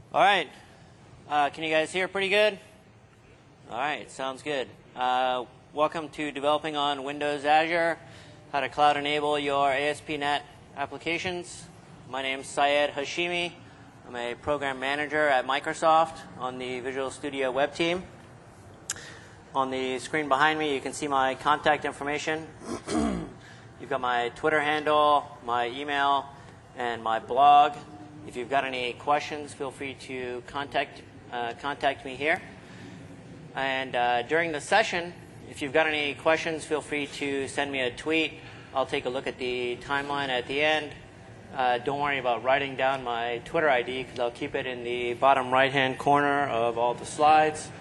All right. Can you guys hear pretty good? All right, sounds good. Welcome to Developing on Windows Azure, how to cloud enable your ASP.NET applications. My name is Syed Hashimi. I'm a program manager at Microsoft on the Visual Studio web team. On the screen behind me, you can see my contact information. You've got my Twitter handle, my email, and my blog. If you've got any questions, feel free to contact me here. And during the session, if you've got any questions, feel free to send me a tweet. I'll take a look at the timeline at the end. Don't worry about writing down my Twitter ID because I'll keep it in the bottom right-hand corner of all the slides.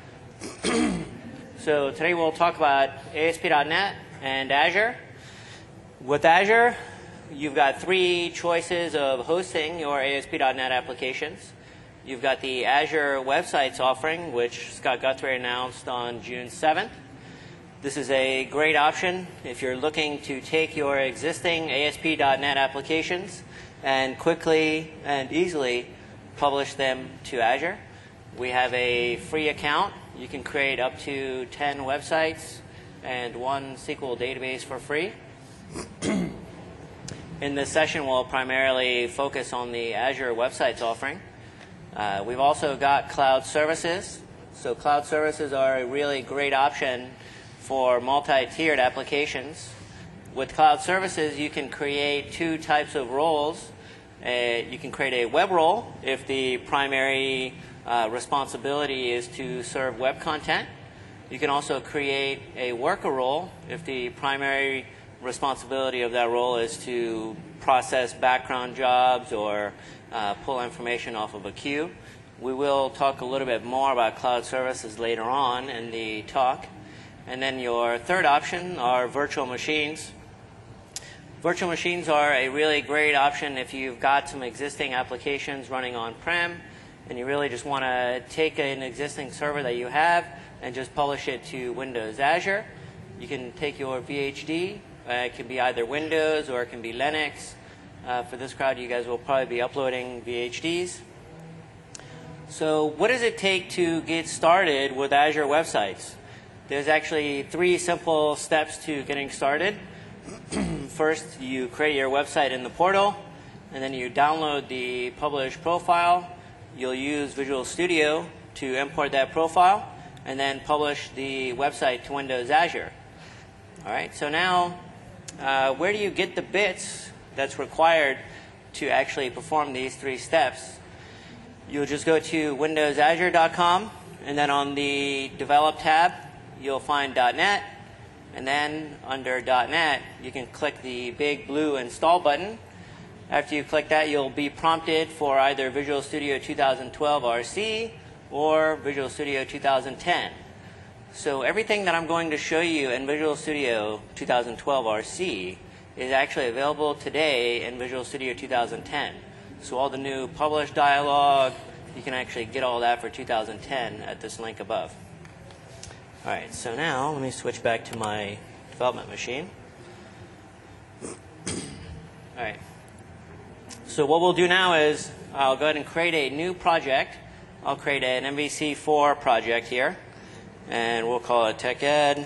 So today we'll talk about ASP.NET and Azure. With Azure, you've got three choices of hosting your ASP.NET applications. You've got the Azure Websites offering, which Scott Guthrie announced on June 7th. This is a great option if you're looking to take your existing ASP.NET applications and quickly and easily publish them to Azure. We have a free account. You can create up to 10 websites and one SQL database for free. In this session, we'll primarily focus on the Azure Websites offering. We've also got cloud services. So cloud services are a really great option for multi-tiered applications. With cloud services, you can create two types of roles. You can create a web role if the primary responsibility is to serve web content. You can also create a worker role if the primary responsibility of that role is to process background jobs or pull information off of a queue. We will talk a little bit more about cloud services later on in the talk. And then your third option are virtual machines. Virtual machines are a really great option if you've got some existing applications running on-prem and you really just want to take an existing server that you have and just publish it to Windows Azure. You can take your VHD. It can be either Windows or it can be Linux. For this crowd, you guys will probably be uploading VHDs. So what does it take to get started with Azure Websites? There's actually three simple steps to getting started. First, you create your website in the portal, and then you download the published profile. You'll use Visual Studio to import that profile, and then publish the website to Windows Azure. All right, so now where do you get the bits that's required to actually perform these three steps? You'll just go to windowsazure.com, and then on the Develop tab, you'll find .NET, and then under .NET, you can click the big blue Install button. After you click that, you'll be prompted for either Visual Studio 2012 RC or Visual Studio 2010. So everything that I'm going to show you in Visual Studio 2012 RC is actually available today in Visual Studio 2010. So all the new published dialog, you can actually get all that for 2010 at this link above. All right, so now let me switch back to my development machine. All right. So what we'll do now is I'll go ahead and create a new project. I'll create an MVC4 project here. And we'll call it TechEd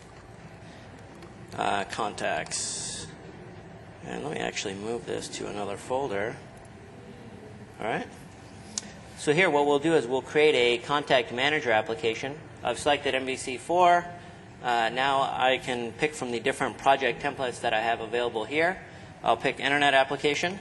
Contacts. And let me actually move this to another folder. All right. So here what we'll do is we'll create a contact manager application. I've selected MVC4. Now I can pick from the different project templates that I have available here. I'll pick Internet Application.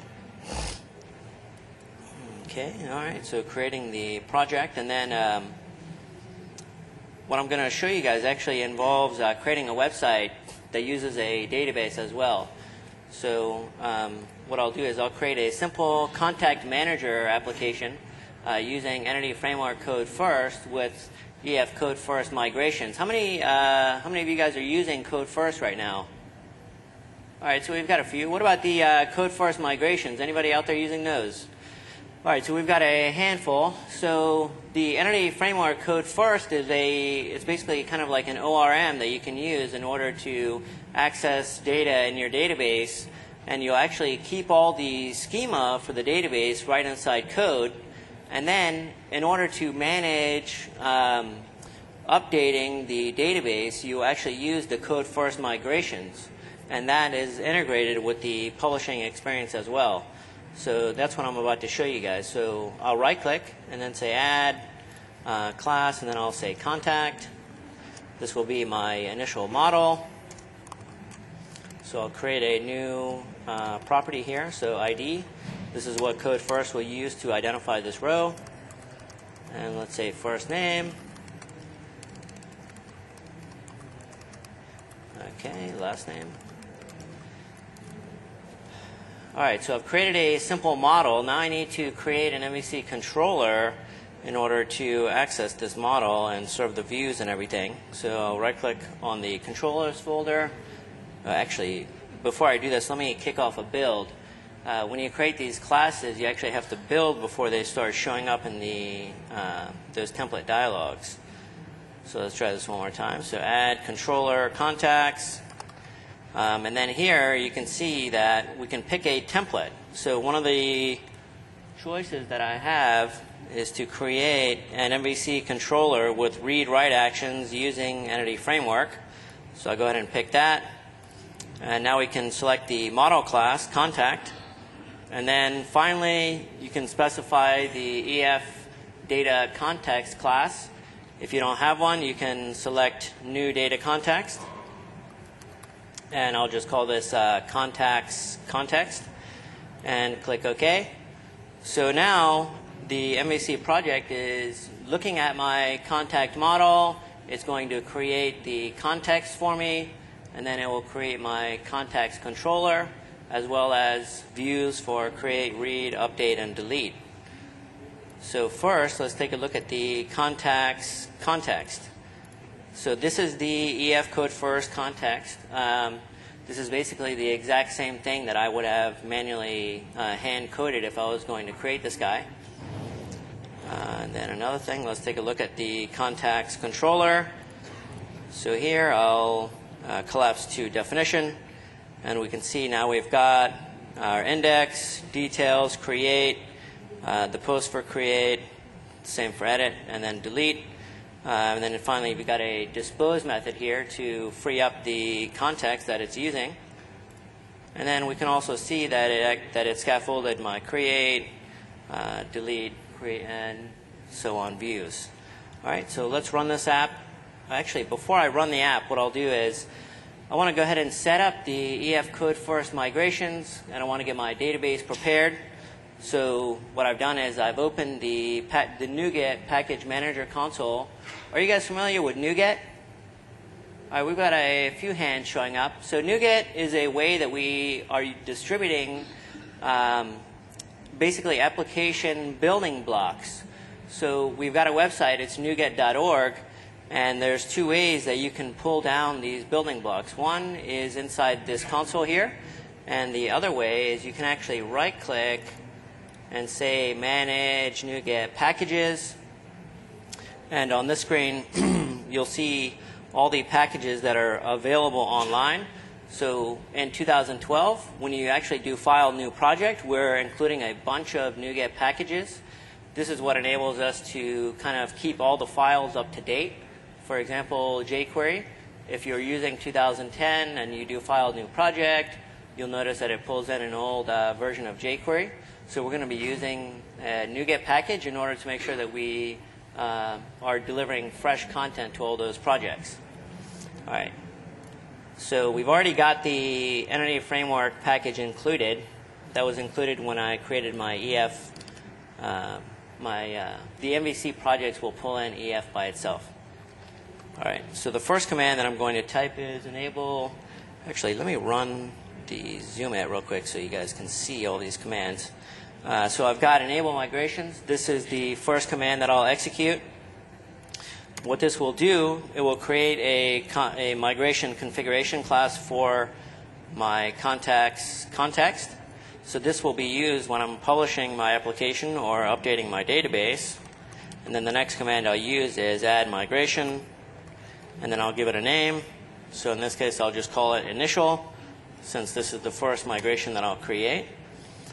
Okay, all right, so creating the project, and then what I'm going to show you guys actually involves creating a website that uses a database as well. So what I'll do is I'll create a simple contact manager application using Entity Framework Code First with EF Code First migrations. How many of you guys are using Code First right now? All right, so we've got a few. What about the Code First migrations? Anybody out there using those? All right, so we've got a handful. So the Entity Framework Code First is it's basically kind of like an ORM that you can use in order to access data in your database, and you'll actually keep all the schema for the database right inside code, And then, in order to manage updating the database, you actually use the code first migrations. And that is integrated with the publishing experience as well. So that's what I'm about to show you guys. So I'll right-click and then say Add Class, and then I'll say Contact. This will be my initial model. So I'll create a new property here, so ID. This is what code first will use to identify this row. And let's say first name. Okay, last name. All right, so I've created a simple model. Now I need to create an MVC controller in order to access this model and serve the views and everything. So I'll right-click on the controllers folder. Actually, before I do this, let me kick off a build. When you create these classes, you actually have to build before they start showing up in the those template dialogues. So let's try this one more time. So add controller contacts. And then here you can see that we can pick a template. So one of the choices that I have is to create an MVC controller with read-write actions using Entity Framework. So I'll go ahead and pick that. And now we can select the model class, contact. And then finally, you can specify the EF data context class. If you don't have one, you can select new data context. And I'll just call this contacts context and click OK. So now the MVC project is looking at my contact model. It's going to create the context for me, and then it will create my contacts controller, as well as views for create, read, update, and delete. So first, let's take a look at the contacts context. So this is the EF code first context. This is basically the exact same thing that I would have manually hand-coded if I was going to create this guy. And then another thing, let's take a look at the contacts controller. So here I'll collapse to definition. And we can see now we've got our index, details, create, the post for create, same for edit, and then delete. And then finally we've got a dispose method here to free up the context that it's using. And then we can also see that it scaffolded my create, delete, create, and so on views. All right, so let's run this app. Actually, before I run the app, what I'll do is I want to go ahead and set up the EF code first migrations, and I want to get my database prepared. So what I've done is I've opened the NuGet package manager console. Are you guys familiar with NuGet? All right, we've got a few hands showing up. So NuGet is a way that we are distributing basically application building blocks. So we've got a website, it's nuget.org. And there's two ways that you can pull down these building blocks. One is inside this console here, and the other way is you can actually right-click and say Manage NuGet Packages. And on this screen, you'll see all the packages that are available online. So in 2012, when you actually do File New Project, we're including a bunch of NuGet packages. This is what enables us to kind of keep all the files up to date. For example, jQuery, if you're using 2010 and you do File New Project, you'll notice that it pulls in an old version of jQuery. So we're going to be using a NuGet package in order to make sure that we are delivering fresh content to all those projects. All right. So we've already got the Entity Framework package included. That was included when I created my EF. The MVC projects will pull in EF by itself. All right, so the first command that I'm going to type is enable. Actually, let me run the zoom out real quick so you guys can see all these commands. So I've got enable migrations. This is the first command that I'll execute. What this will do, it will create a migration configuration class for my contacts context. So this will be used when I'm publishing my application or updating my database. And then the next command I'll use is add migration. And then I'll give it a name. So in this case, I'll just call it initial, since this is the first migration that I'll create.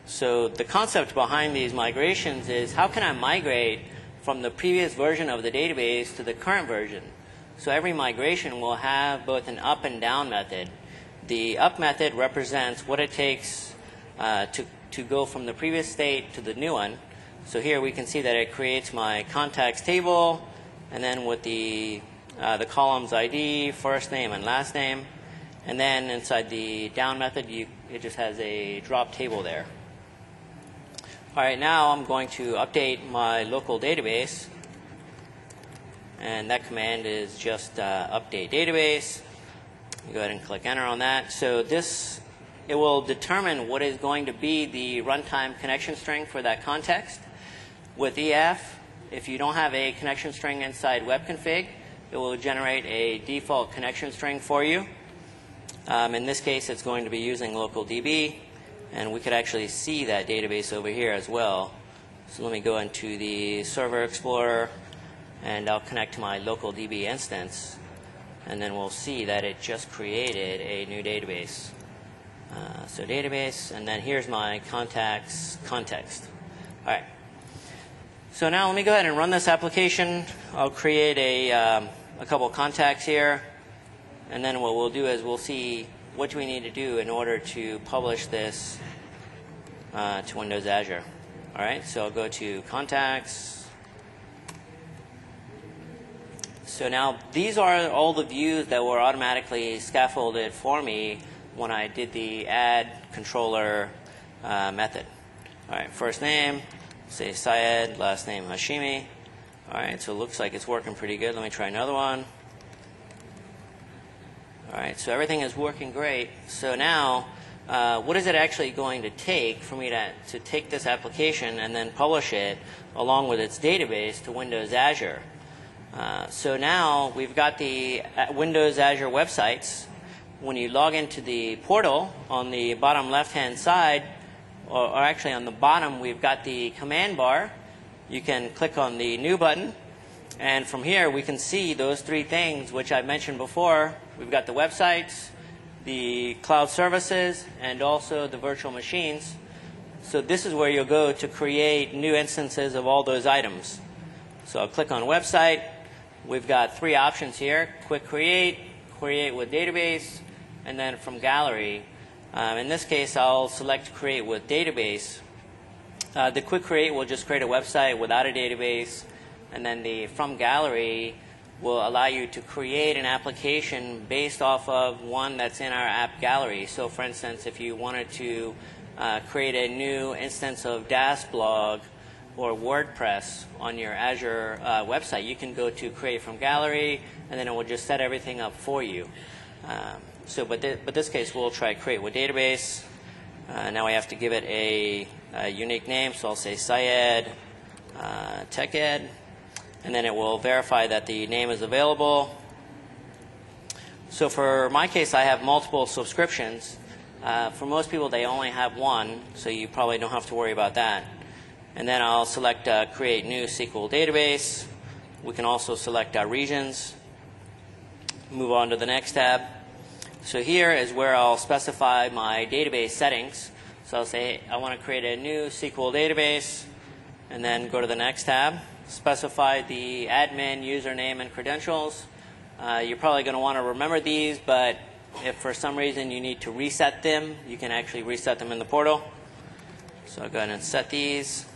So the concept behind these migrations is how can I migrate from the previous version of the database to the current version? So every migration will have both an up and down method. The up method represents what it takes to go from the previous state to the new one. So here we can see that it creates my contacts table, and then with the columns ID, first name and last name, and then inside the down method it just has a drop table there. All right, now I'm going to update my local database, and that command is just update database. You go ahead and click enter on that. So it will determine what is going to be the runtime connection string for that context. With EF, if you don't have a connection string inside web config, it will generate a default connection string for you. In this case, it's going to be using local DB. And we could actually see that database over here as well. So let me go into the Server Explorer, and I'll connect to my local DB instance. And then we'll see that it just created a new database. So database, and then here's my contacts context. All right. So now let me go ahead and run this application. I'll create a couple contacts here. And then what we'll do is we'll see what do we need to do in order to publish this to Windows Azure. All right, so I'll go to Contacts. So now these are all the views that were automatically scaffolded for me when I did the add controller method. All right, first name, say Syed, last name Hashimi. All right, so it looks like it's working pretty good. Let me try another one. All right, so everything is working great. So now, what is it actually going to take for me to take this application and then publish it along with its database to Windows Azure? So now we've got the Windows Azure websites. When you log into the portal, on the bottom left-hand side, or actually on the bottom, we've got the command bar. You can click on the New button. And from here, we can see those three things which I mentioned before. We've got the websites, the cloud services, and also the virtual machines. So this is where you'll go to create new instances of all those items. So I'll click on website. We've got three options here: quick create, create with database, and then from gallery. In this case, I'll select create with database. The quick create will just create a website without a database. And then the from gallery will allow you to create an application based off of one that's in our app gallery. So for instance, if you wanted to create a new instance of DASBlog or WordPress on your Azure website, you can go to create from gallery, and then it will just set everything up for you. But this case, we'll try create with database. Now we have to give it a unique name, so I'll say Syed TechEd. And then it will verify that the name is available. So for my case, I have multiple subscriptions. For most people, they only have one, so you probably don't have to worry about that. And then I'll select Create New SQL Database. We can also select regions. Move on to the next tab. So here is where I'll specify my database settings. So I'll say I want to create a new SQL database, and then go to the next tab. Specify the admin username and credentials. You're probably going to want to remember these, but if for some reason you need to reset them, you can actually reset them in the portal. So I'll go ahead and set these.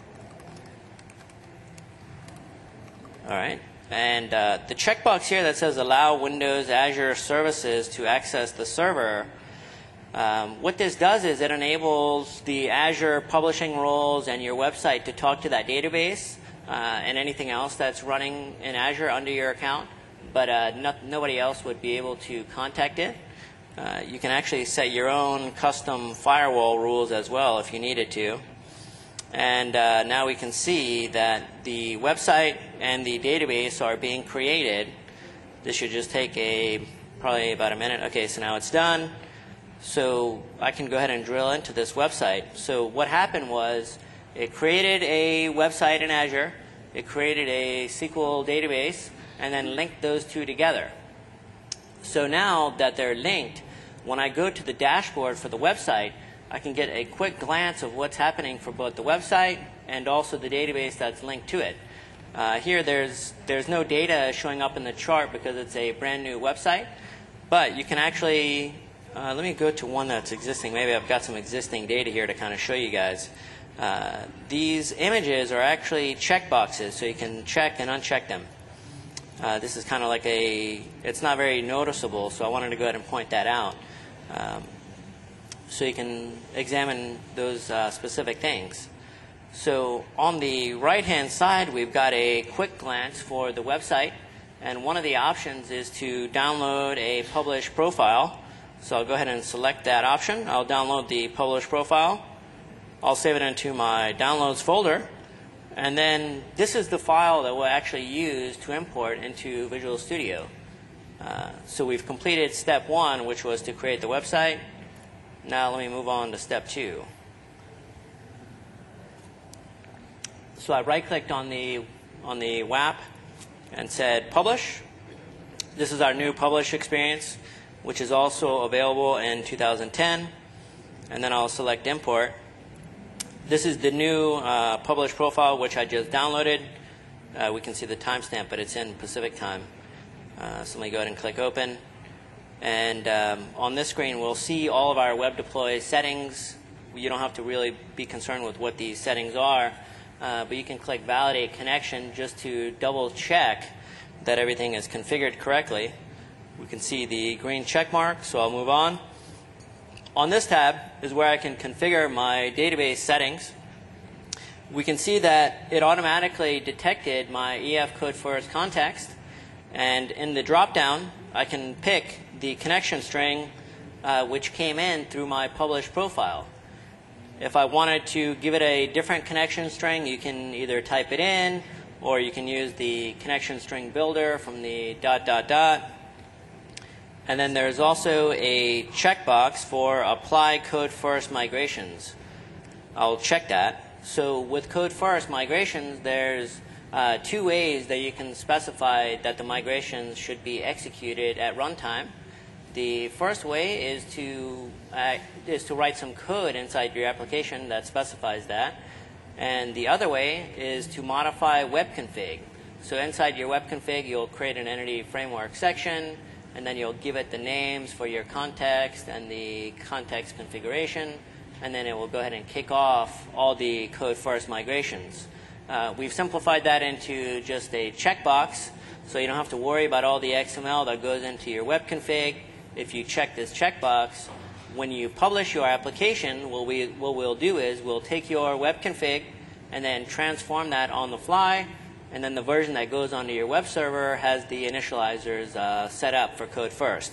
All right. And the checkbox here that says allow Windows Azure services to access the server, what this does is it enables the Azure publishing roles and your website to talk to that database and anything else that's running in Azure under your account, but nobody else would be able to contact it. You can actually set your own custom firewall rules as well if you needed to. And now we can see that the website and the database are being created. This should just take probably about a minute. Okay, so now it's done. So I can go ahead and drill into this website. So what happened was it created a website in Azure, it created a SQL database, and then linked those two together. So now that they're linked, when I go to the dashboard for the website, I can get a quick glance of what's happening for both the website and also the database that's linked to it. Here there's no data showing up in the chart because it's a brand new website, but you can actually, let me go to one that's existing. Maybe I've got some existing data here to kind of show you guys. These images are actually checkboxes, so you can check and uncheck them. This is kind of like it's not very noticeable, so I wanted to go ahead and point that out. So you can examine those specific things. So on the right-hand side, we've got a quick glance for the website, and one of the options is to download a published profile. So I'll go ahead and select that option. I'll download the published profile. I'll save it into my downloads folder, and then this is the file that we'll actually use to import into Visual Studio. So we've completed step 1, which was to create the website. Now let me move on to step 2. So I right-clicked on the WAP and said Publish. This is our new Publish experience, which is also available in 2010. And then I'll select Import. This is the new Publish profile, which I just downloaded. We can see the timestamp, but it's in Pacific time. So let me go ahead and click Open. And on this screen, we'll see all of our web deploy settings. You don't have to really be concerned with what these settings are. But you can click Validate Connection just to double check that everything is configured correctly. We can see the green check mark, so I'll move on. On this tab is where I can configure my database settings. We can see that it automatically detected my EF Code First context, and in the drop-down I can pick the connection string which came in through my published profile. If I wanted to give it a different connection string, you can either type it in, or you can use the connection string builder from the ... And then there's also a checkbox for Apply Code First Migrations. I'll check that. So with Code First Migrations, there's 2 ways that you can specify that the migrations should be executed at runtime. The first way is to write some code inside your application that specifies that. And the other way is to modify web config. So inside your web config, you'll create an entity framework section, and then you'll give it the names for your context and the context configuration, and then it will go ahead and kick off all the Code First migrations. We've simplified that into just a checkbox, so you don't have to worry about all the XML that goes into your web config. If you check this checkbox, when you publish your application, what we'll do is we'll take your web config and then transform that on the fly, and then the version that goes onto your web server has the initializers set up for Code First.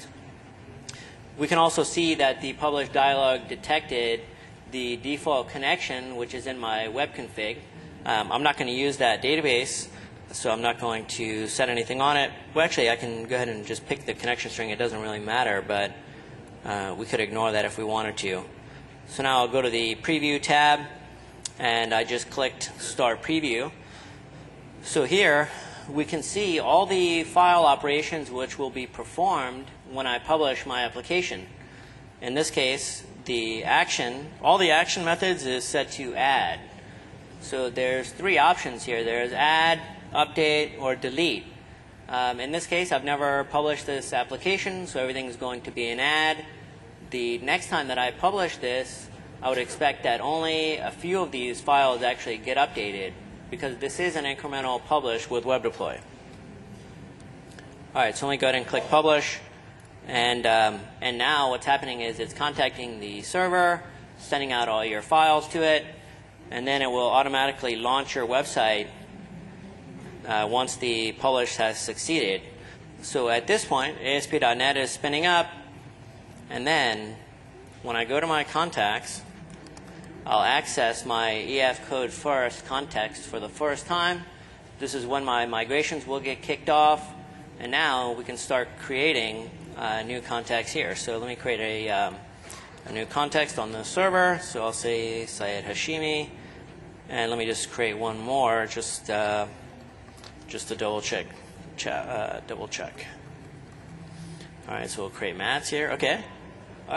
We can also see that the publish dialog detected the default connection, which is in my web config. I'm not going to use that database, so I'm not going to set anything on it. Well, actually, I can go ahead and just pick the connection string. It doesn't really matter, but we could ignore that if we wanted to. So now I'll go to the Preview tab, and I just clicked Start Preview. So here we can see all the file operations which will be performed when I publish my application. In this case, all the action methods is set to add. So there's 3 options here. There's add, update, or delete. In this case, I've never published this application, so everything's going to be an add. The next time that I publish this, I would expect that only a few of these files actually get updated, because this is an incremental publish with web deploy. All right, so let me go ahead and click Publish. And now what's happening is it's contacting the server, sending out all your files to it, and then it will automatically launch your website once the publish has succeeded. So at this point, ASP.NET is spinning up, and then when I go to my contacts, I'll access my EF Code First context for the first time. This is when my migrations will get kicked off, and now we can start creating new contacts here. So let me create a new context on the server. So I'll say Syed Hashimi, and let me just create one more just to double check. All right, so we'll create Matt's here. Okay. All right.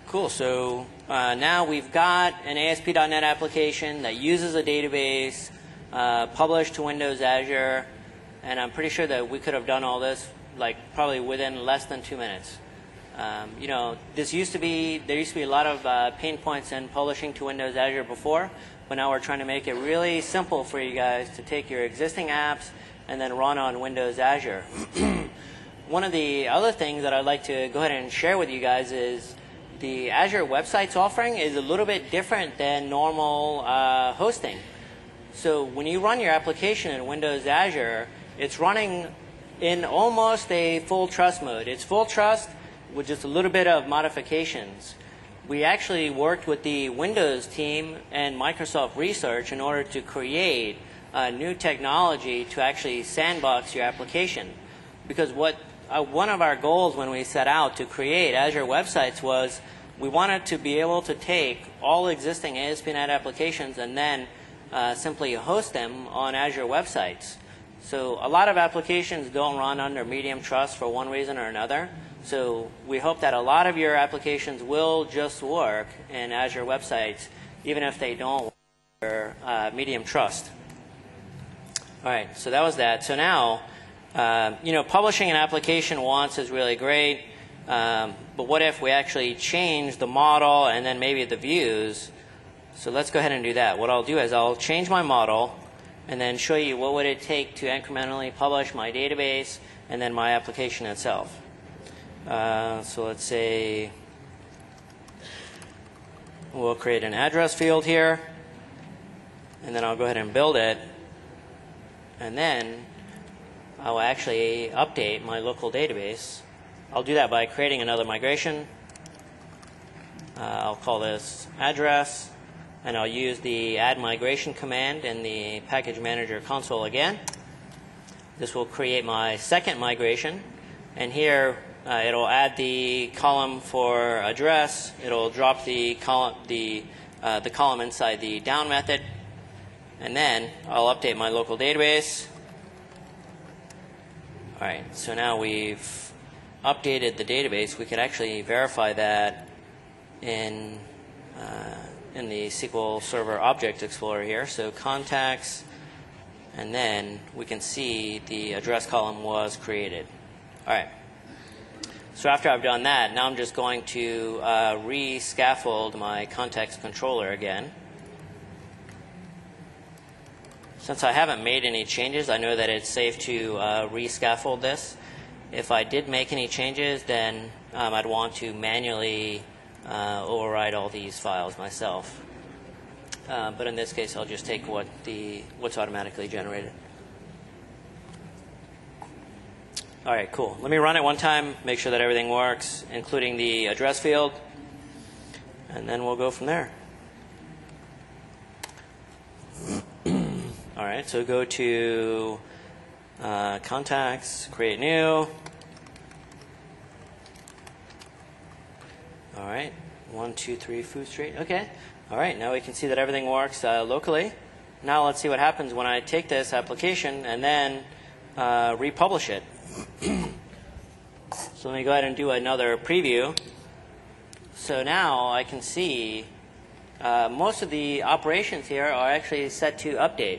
Cool. So now we've got an ASP.NET application that uses a database published to Windows Azure, and I'm pretty sure that we could have done all this like probably within less than 2 minutes. You know, there used to be a lot of pain points in publishing to Windows Azure before, but now we're trying to make it really simple for you guys to take your existing apps and then run on Windows Azure. One of the other things that I'd like to go ahead and share with you guys is the Azure Websites offering is a little bit different than normal hosting. So when you run your application in Windows Azure, it's running in almost a full trust mode. It's full trust with just a little bit of modifications. We actually worked with the Windows team and Microsoft Research in order to create a new technology to actually sandbox your application. Because one of our goals when we set out to create Azure Websites was we wanted to be able to take all existing ASP.NET applications and then simply host them on Azure Websites. So a lot of applications don't run under medium trust for one reason or another. So we hope that a lot of your applications will just work in Azure Websites, even if they don't work under medium trust. All right, so that was that. So now, you know, publishing an application once is really great, but what if we actually change the model and then maybe the views? So let's go ahead and do that. What I'll do is I'll change my model and then show you what would it take to incrementally publish my database and then my application itself. So let's say we'll create an address field here, and then I'll go ahead and build it, and then I'll actually update my local database. I'll do that by creating another migration. I'll call this address, and I'll use the add migration command in the package manager console again. This will create my second migration, and here it'll add the column for address. It'll drop the column inside the down method, and then I'll update my local database. All right, so now we've updated the database. We could actually verify that in the SQL Server Object Explorer here. So contacts, and then we can see the address column was created. All right. So after I've done that, now I'm just going to re-scaffold my context controller again. Since I haven't made any changes, I know that it's safe to re-scaffold this. If I did make any changes, then I'd want to manually override all these files myself. But in this case, I'll just take what's automatically generated. All right, cool. Let me run it one time, make sure that everything works, including the address field, and then we'll go from there. All right, so go to contacts, create new. All right, 1, 2, 3 Food Street. Okay. All right, now we can see that everything works locally. Now let's see what happens when I take this application and then republish it. So let me go ahead and do another preview. So now I can see most of the operations here are actually set to update.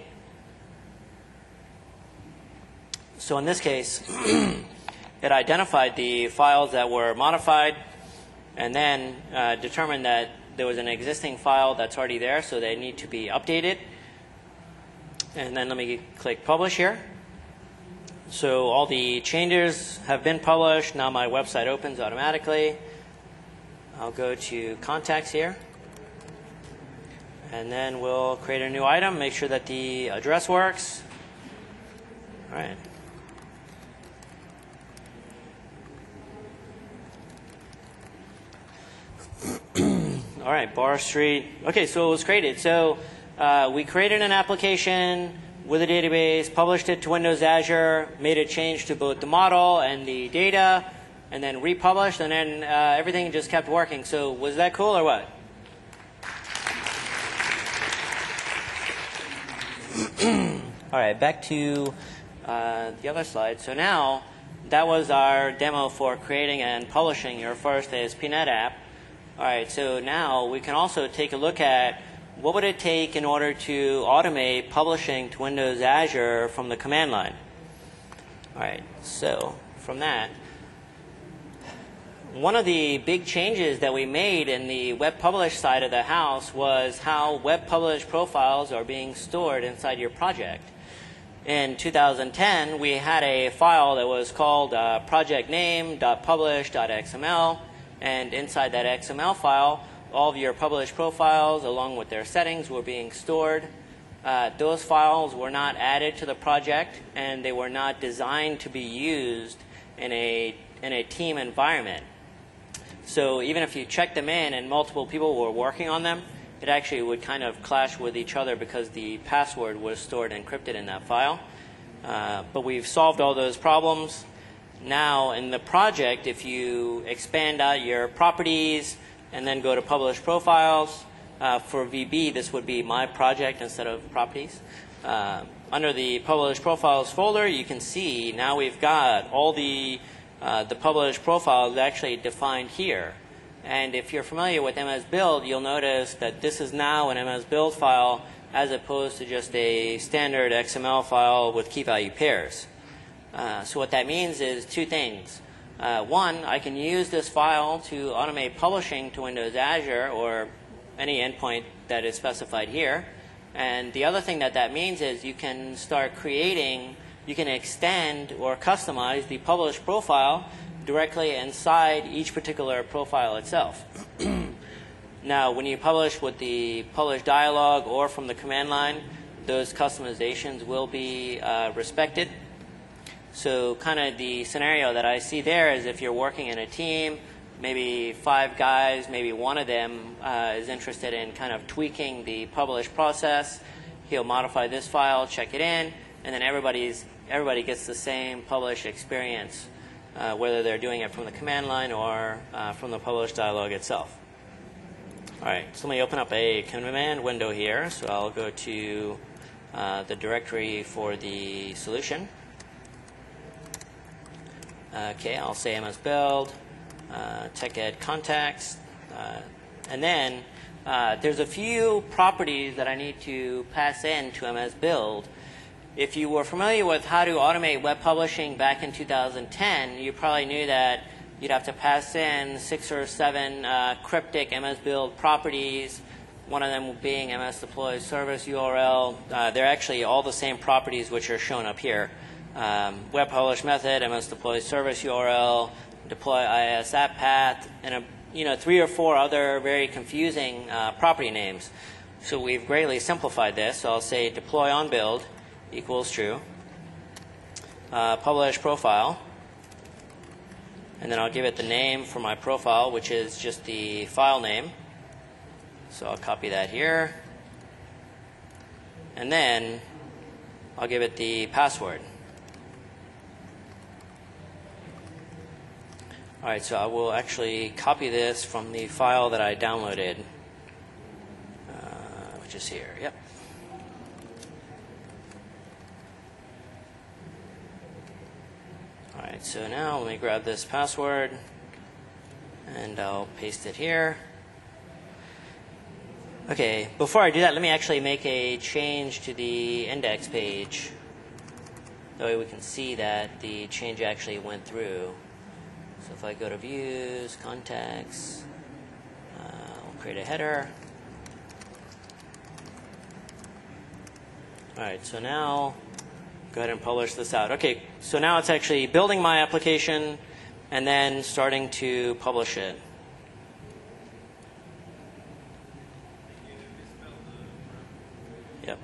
So in this case, it identified the files that were modified and then determined that there was an existing file that's already there, so they need to be updated. And then let me click Publish here. So all the changes have been published. Now my website opens automatically. I'll go to Contacts here. And then we'll create a new item, make sure that the address works. All right. All right, Bar Street. Okay, so it was created. So we created an application with a database, published it to Windows Azure, made a change to both the model and the data, and then republished, and then everything just kept working. So was that cool or what? All right, back to the other slide. So now that was our demo for creating and publishing your first ASP.NET app. All right, so now we can also take a look at what would it take in order to automate publishing to Windows Azure from the command line. All right, so from that, one of the big changes that we made in the web publish side of the house was how web publish profiles are being stored inside your project. In 2010, we had a file that was called projectname.publish.xml, and inside that XML file, all of your published profiles along with their settings were being stored. Those files were not added to the project, and they were not designed to be used in a team environment. So even if you check them in and multiple people were working on them, it actually would kind of clash with each other because the password was stored encrypted in that file. But we've solved all those problems. Now in the project, if you expand out your properties and then go to publish profiles, for VB this would be my project instead of properties. Under the publish profiles folder, you can see now we've got all the published profiles actually defined here. And if you're familiar with MS Build, you'll notice that this is now an MS Build file as opposed to just a standard XML file with key value pairs. So what that means is two things. One, I can use this file to automate publishing to Windows Azure or any endpoint that is specified here. And the other thing that that means is you can start creating, you can extend or customize the published profile directly inside each particular profile itself. Now, when you publish with the publish dialog or from the command line, those customizations will be respected. So kind of the scenario that I see there is if you're working in a team, maybe 5 guys, maybe one of them is interested in kind of tweaking the publish process. He'll modify this file, check it in, and then everybody gets the same publish experience, whether they're doing it from the command line or from the publish dialog itself. All right, so let me open up a command window here. So I'll go to the directory for the solution. Okay, I'll say MS Build, TechEd contacts, and then there's a few properties that I need to pass in to MS Build. If you were familiar with how to automate web publishing back in 2010, you probably knew that you'd have to pass in 6 or 7 cryptic MS Build properties, one of them being MS Deploy Service URL. They're actually all the same properties which are shown up here. Web publish method, MS Deploy Service URL, deploy IIS app path, and 3 or 4 other very confusing property names. So we've greatly simplified this. So I'll say deploy on build equals true, publish profile, and then I'll give it the name for my profile, which is just the file name. So I'll copy that here, and then I'll give it the password. All right, so I will actually copy this from the file that I downloaded, which is here. Yep. All right, so now let me grab this password, and I'll paste it here. Okay, before I do that, let me actually make a change to the index page. That way we can see that the change actually went through. So if I go to Views, Contacts, I'll create a header. All right, so now go ahead and publish this out. Okay, so now it's actually building my application and then starting to publish it. Yep.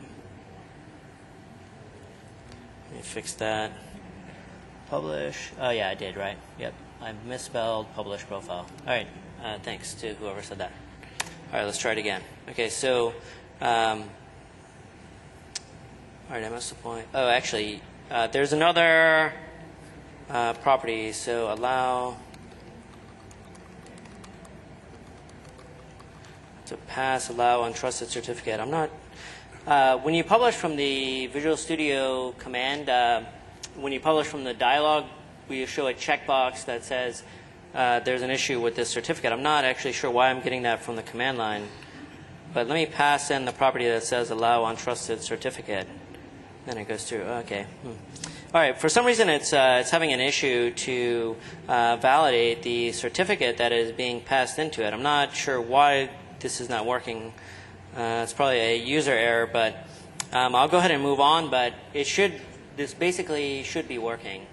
Let me fix that. Publish. Oh, yeah, I did, right? Yep. I misspelled publish profile. All right. Thanks to whoever said that. All right, let's try it again. Okay, so, all right, MS Deploy. Oh, actually, there's another property. So allow to pass, allow untrusted certificate. I'm not. When you publish from the Visual Studio command, when you publish from the dialog, we show a checkbox that says there's an issue with this certificate. I'm not actually sure why I'm getting that from the command line. But let me pass in the property that says allow untrusted certificate. Then it goes through. Okay. All right. For some reason, it's having an issue to validate the certificate that is being passed into it. I'm not sure why this is not working. It's probably a user error, but I'll go ahead and move on. But it should. This basically should be working.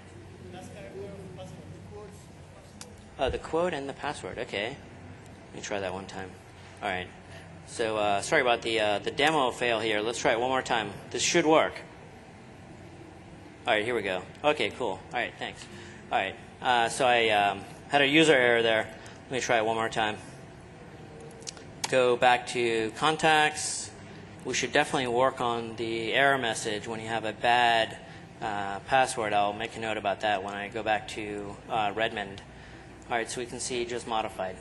The quote and the password. Okay. Let me try that one time. All right. So sorry about the demo fail here. Let's try it one more time. This should work. All right, here we go. Okay, cool. All right, thanks. All right, so I had a user error there. Let me try it one more time. Go back to contacts. We should definitely work on the error message when you have a bad password. I'll make a note about that when I go back to Redmond. All right, so we can see just modified.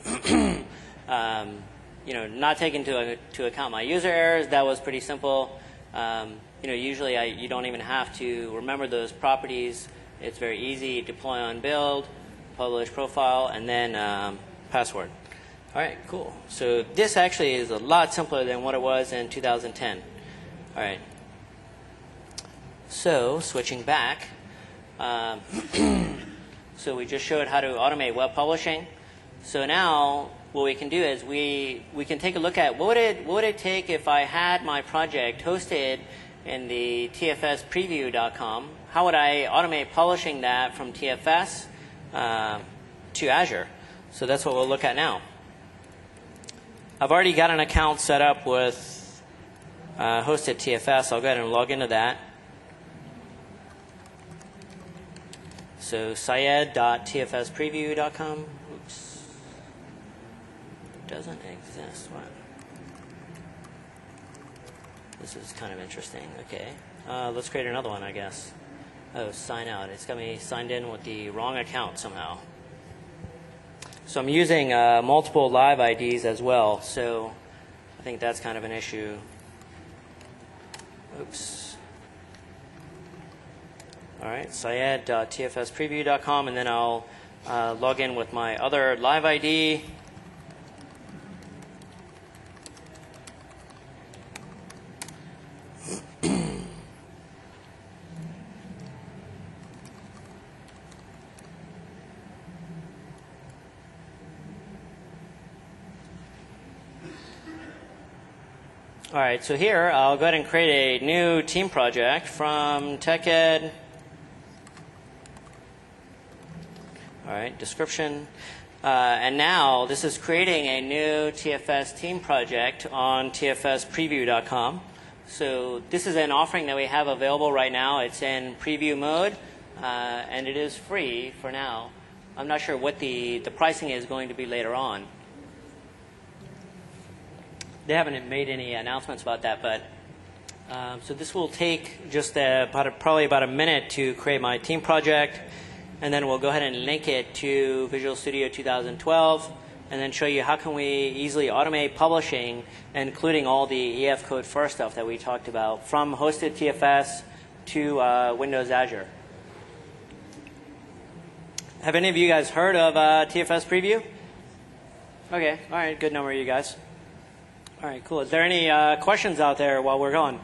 Not taking into account my user errors, that was pretty simple. Usually you don't even have to remember those properties. It's very easy. Deploy on build, publish profile, and then password. All right, cool. So this actually is a lot simpler than what it was in 2010. All right. So switching back. So we just showed how to automate web publishing. So now what we can do is we can take a look at what would it take if I had my project hosted in the tfspreview.com. How would I automate publishing that from TFS to Azure? So that's what we'll look at now. I've already got an account set up with hosted TFS. I'll go ahead and log into that. So syed.tfspreview.com. Oops. Doesn't exist. What? This is kind of interesting. Okay. Let's create another one, I guess. Oh, sign out. It's got me signed in with the wrong account somehow. So I'm using multiple live IDs as well. So I think that's kind of an issue. Oops. All right, syed.tfspreview.com, and then I'll log in with my other live ID. All right, so here I'll go ahead and create a new team project from TechEd. All right, description. And now this is creating a new TFS team project on tfspreview.com. So this is an offering that we have available right now. It's in preview mode, and it is free for now. I'm not sure what the pricing is going to be later on. They haven't made any announcements about that, but so this will take just probably about a minute to create my team project. And then we'll go ahead and link it to Visual Studio 2012 and then show you how can we easily automate publishing, including all the EF Code 1 stuff that we talked about from hosted TFS to Windows Azure. Have any of you guys heard of TFS Preview? Okay, all right, good number of you guys. All right, cool. Is there any questions out there while we're gone?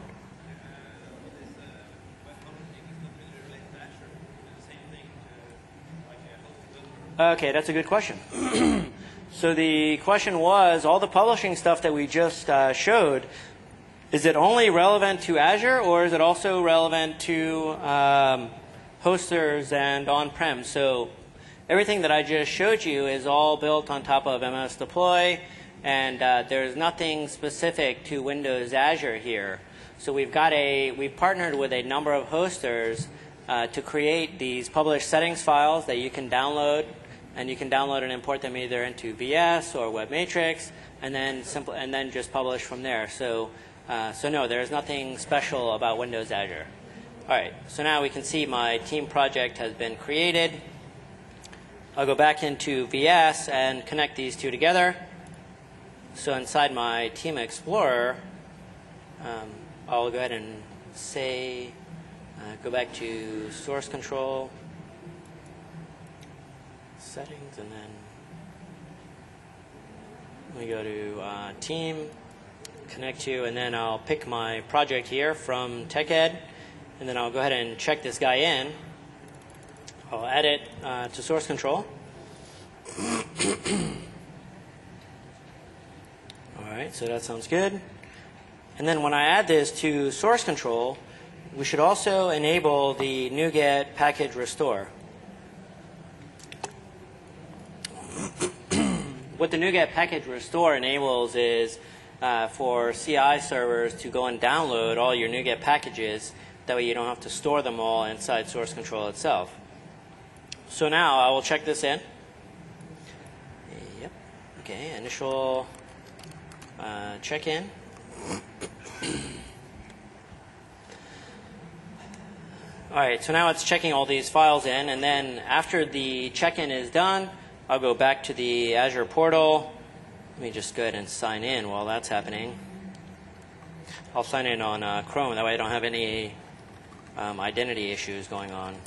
Okay, that's a good question. So the question was, all the publishing stuff that we just showed, is it only relevant to Azure, or is it also relevant to hosters and on-prem? So everything that I just showed you is all built on top of MS Deploy, and there's nothing specific to Windows Azure here. So we've partnered with a number of hosters to create these published settings files that you can download. And you can download and import them either into VS or WebMatrix, and then just publish from there. So no, there's nothing special about Windows Azure. All right, so now we can see my team project has been created. I'll go back into VS and connect these two together. So inside my Team Explorer, I'll go ahead and say, go back to source control. settings, and then we go to team, connect to, and then I'll pick my project here from TechEd, and then I'll go ahead and check this guy in. I'll add it to source control. Alright, so that sounds good. And then when I add this to source control, we should also enable the NuGet package restore. What the NuGet package restore enables is for CI servers to go and download all your NuGet packages. That way you don't have to store them all inside source control itself. So now I will check this in. Yep. Okay, initial check-in. Alright, so now it's checking all these files in, and then after the check-in is done, I'll go back to the Azure portal. Let me just go ahead and sign in while that's happening. I'll sign in on Chrome, that way I don't have any identity issues going on.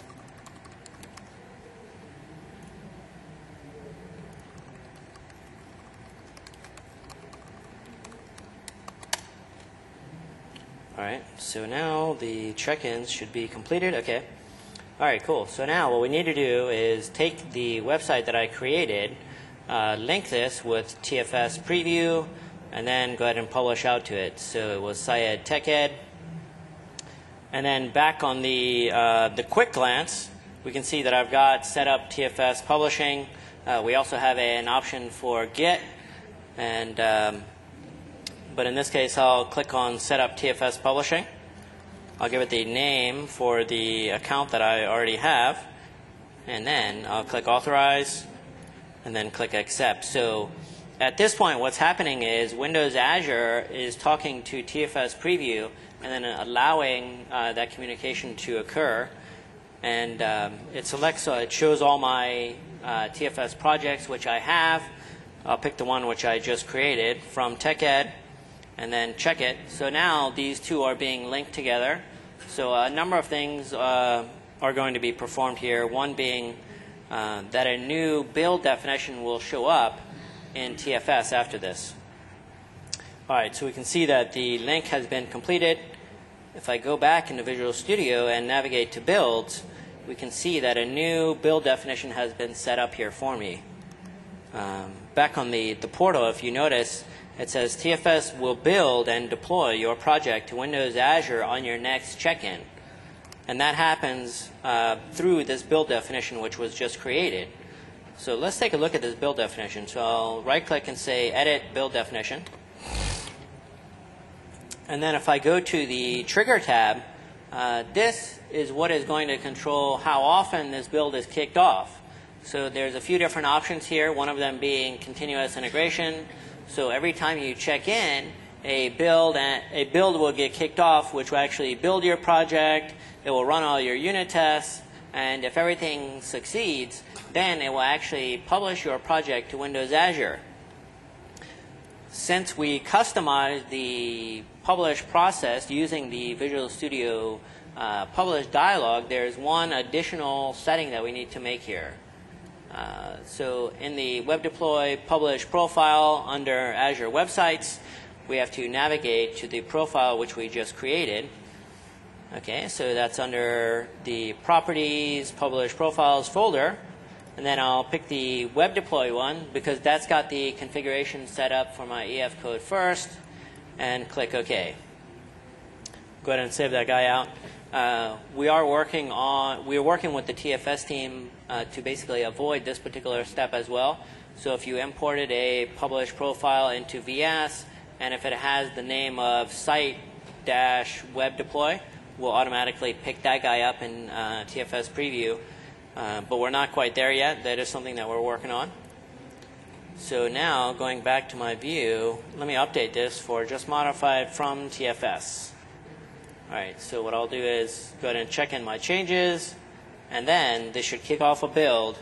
Alright, so now the check-ins should be completed. Okay. Alright, cool. So now what we need to do is take the website that I created, link this with TFS preview, and then go ahead and publish out to it. So it was Syed TechEd. And then back on the quick glance, we can see that I've got set up TFS publishing. We also have an option for Git, and but in this case, I'll click on Set up TFS Publishing. I'll give it the name for the account that I already have. And then I'll click Authorize, and then click Accept. So at this point, what's happening is Windows Azure is talking to TFS Preview and then allowing that communication to occur. And it selects, so it shows all my TFS projects, which I have. I'll pick the one which I just created from TechEd, and then check it. So now these two are being linked together. So a number of things are going to be performed here. One being that a new build definition will show up in TFS after this. Alright, so we can see that the link has been completed. If I go back into Visual Studio and navigate to builds, we can see that a new build definition has been set up here for me. Back on the portal, if you notice, it says TFS will build and deploy your project to Windows Azure on your next check-in. And that happens through this build definition which was just created. So let's take a look at this build definition. So I'll right-click and say Edit Build Definition. And then if I go to the Trigger tab, this is what is going to control how often this build is kicked off. So there's a few different options here, one of them being continuous integration. So every time you check in, a build will get kicked off, which will actually build your project. It will run all your unit tests, and if everything succeeds, then it will actually publish your project to Windows Azure. Since we customized the publish process using the Visual Studio publish dialog, there's one additional setting that we need to make here. So in the Web Deploy Publish profile under Azure Websites, we have to navigate to the profile which we just created. Okay, so that's under the Properties Publish Profiles folder. And then I'll pick the Web Deploy one because that's got the configuration set up for my EF code first, and click OK. Go ahead and save that guy out. We are working with the TFS team to basically avoid this particular step as well. So if you imported a publish profile into VS, and if it has the name of site-web deploy, we'll automatically pick that guy up in TFS preview. But we're not quite there yet. That is something that we're working on. So now, going back to my view, let me update this for just modified from TFS. Alright, so what I'll do is go ahead and check in my changes, and then this should kick off a build.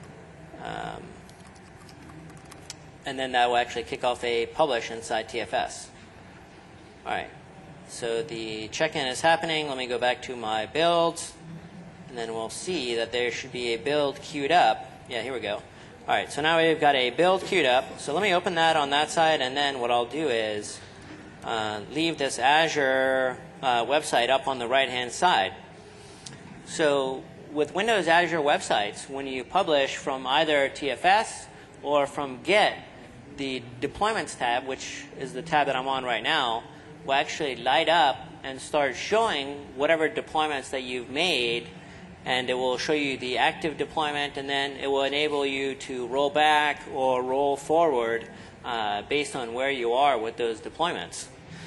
And then that will actually kick off a publish inside TFS. Alright, so the check-in is happening. Let me go back to my builds, and then we'll see that there should be a build queued up. Yeah, here we go. All right, so now we've got a build queued up. So let me open that on that side, and then what I'll do is leave this Azure website up on the right-hand side. So with Windows Azure websites, when you publish from either TFS or from Git, the Deployments tab, which is the tab that I'm on right now, will actually light up and start showing whatever deployments that you've made, and it will show you the active deployment, and then it will enable you to roll back or roll forward based on where you are with those deployments.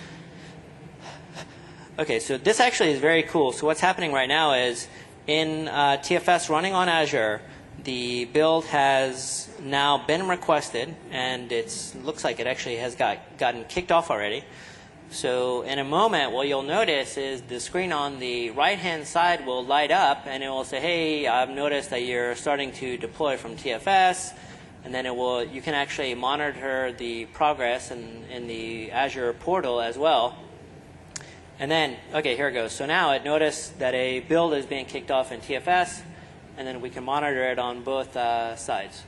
Okay, so this actually is very cool. So what's happening right now is in TFS running on Azure, the build has now been requested, and it looks like it actually has gotten kicked off already. So in a moment, what you'll notice is the screen on the right-hand side will light up, and it will say, hey, I've noticed that you're starting to deploy from TFS, and then you can actually monitor the progress in the Azure portal as well. And then, okay, here it goes. So now it noticed that a build is being kicked off in TFS, and then we can monitor it on both sides.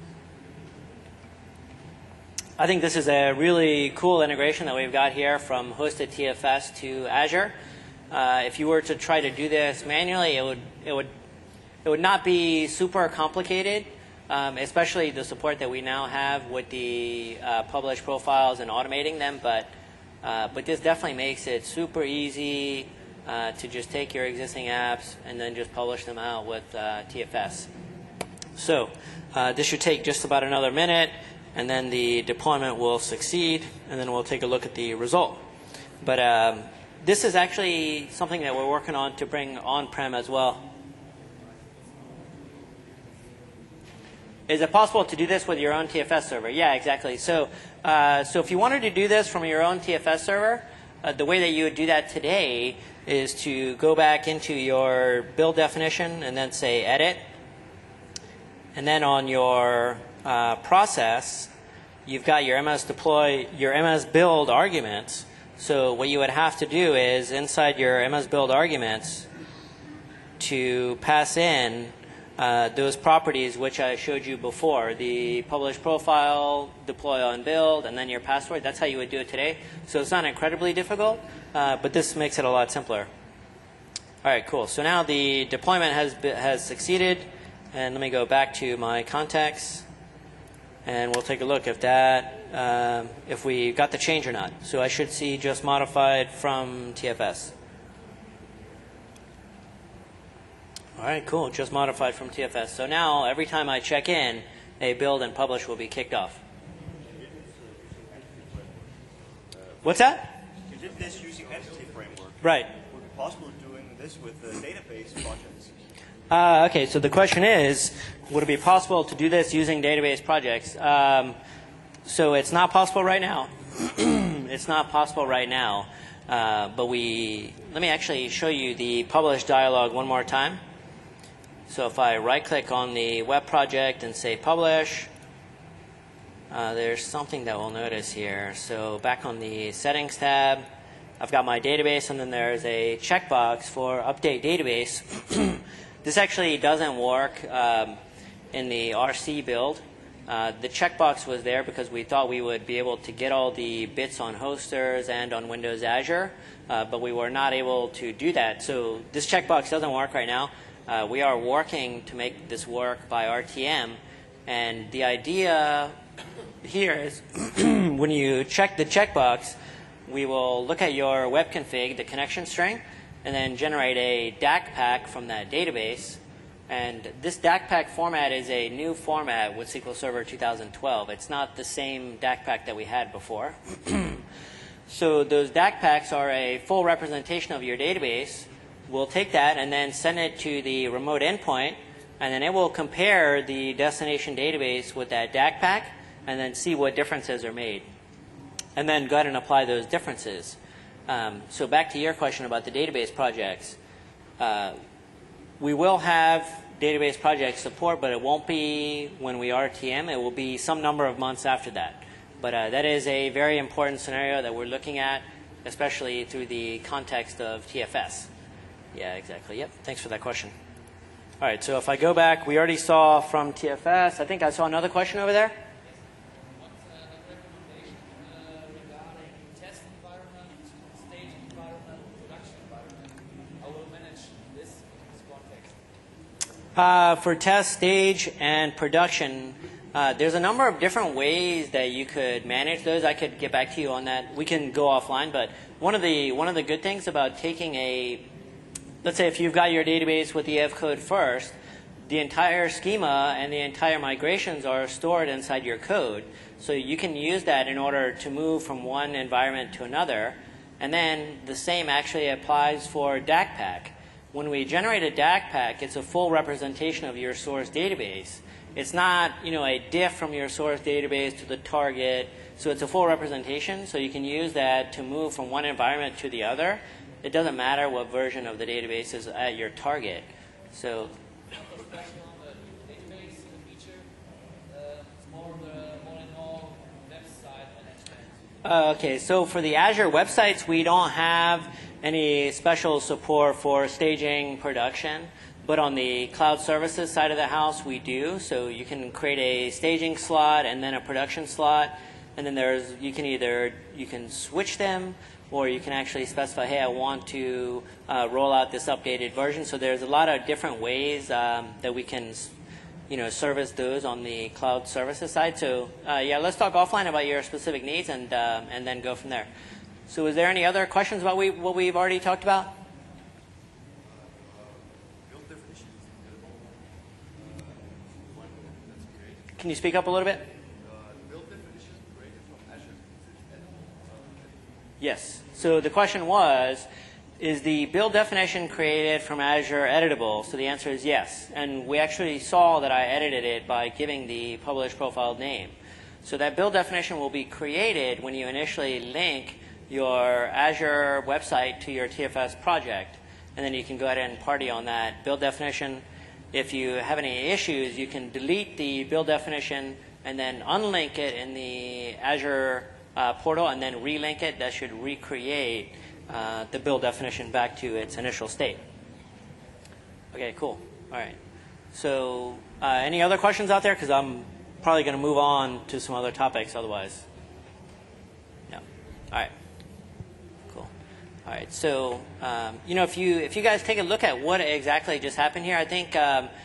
I think this is a really cool integration that we've got here from hosted TFS to Azure. If you were to try to do this manually, it would not be super complicated, especially the support that we now have with the published profiles and automating them. But this definitely makes it super easy to just take your existing apps and then just publish them out with TFS. So this should take just about another minute, and then the deployment will succeed, and then we'll take a look at the result. But this is actually something that we're working on to bring on-prem as well. Is it possible to do this with your own TFS server? Yeah, exactly. So if you wanted to do this from your own TFS server, the way that you would do that today is to go back into your build definition and then say edit. And then on your process, you've got your MS deploy, your MS build arguments. So what you would have to do is inside your MS build arguments to pass in those properties which I showed you before, the publish profile, deploy on build, and then your password. That's how you would do it today. So it's not incredibly difficult, but this makes it a lot simpler. All right, cool. So now the deployment has succeeded, and let me go back to my contacts, and we'll take a look if we got the change or not. So I should see just modified from TFS. All right, cool. Just modified from TFS. So now every time I check in, a build and publish will be kicked off. What's that? You did this using Entity Framework. Right. Would it be possible doing this with database projects? Okay, so the question is, would it be possible to do this using database projects? So it's not possible right now. It's not possible right now. But let me actually show you the publish dialog one more time. So if I right-click on the web project and say publish, there's something that we'll notice here. So back on the settings tab, I've got my database, and then there's a checkbox for update database. This actually doesn't work in the RC build. The checkbox was there because we thought we would be able to get all the bits on hosters and on Windows Azure, but we were not able to do that. So this checkbox doesn't work right now. We are working to make this work by RTM, and the idea here is when you check the checkbox, we will look at your web config, the connection string, and then generate a DAC pack from that database. And this DAC pack format is a new format with SQL Server 2012. It's not the same DAC pack that we had before. So those DAC packs are a full representation of your database. We'll take that and then send it to the remote endpoint, and then it will compare the destination database with that DAC pack and then see what differences are made. And then go ahead and apply those differences. So back to your question about the database projects. We will have database project support, but it won't be when we RTM. It will be some number of months after that. But that is a very important scenario that we're looking at, especially through the context of TFS. Yeah, exactly. Yep. Thanks for that question. All right, so if I go back, we already saw from TFS. I think I saw another question over there. What's the recommendation regarding test environment, stage environment, production environment? How will manage this in this context? For test, stage, and production, there's a number of different ways that you could manage those. I could get back to you on that. We can go offline, but one of the good things about taking let's say if you've got your database with EF code first, the entire schema and the entire migrations are stored inside your code. So you can use that in order to move from one environment to another. And then the same actually applies for DACPack. When we generate a DACPack, it's a full representation of your source database. It's not, a diff from your source database to the target. So it's a full representation. So you can use that to move from one environment to the other. It doesn't matter what version of the database is at your target. So, Especially on the database feature, it's more in all website management. okay, so for the Azure websites, we don't have any special support for staging production. But on the cloud services side of the house, we do. So you can create a staging slot and then a production slot. And then you can switch them, or you can actually specify, hey, I want to roll out this updated version. So there's a lot of different ways that we can, service those on the cloud services side. So yeah, let's talk offline about your specific needs and then go from there. So is there any other questions about what we've already talked about? Build definitions. Can you speak up a little bit? Build definitions created from Azure. Yes. So the question was, is the build definition created from Azure editable? So the answer is yes. And we actually saw that I edited it by giving the published profile name. So that build definition will be created when you initially link your Azure website to your TFS project. And then you can go ahead and party on that build definition. If you have any issues, you can delete the build definition and then unlink it in the Azure portal and then relink it. That should recreate the build definition back to its initial state. Okay, cool. All right. So any other questions out there? Because I'm probably going to move on to some other topics otherwise. No. All right. Cool. All right. So if you guys take a look at what exactly just happened here, I think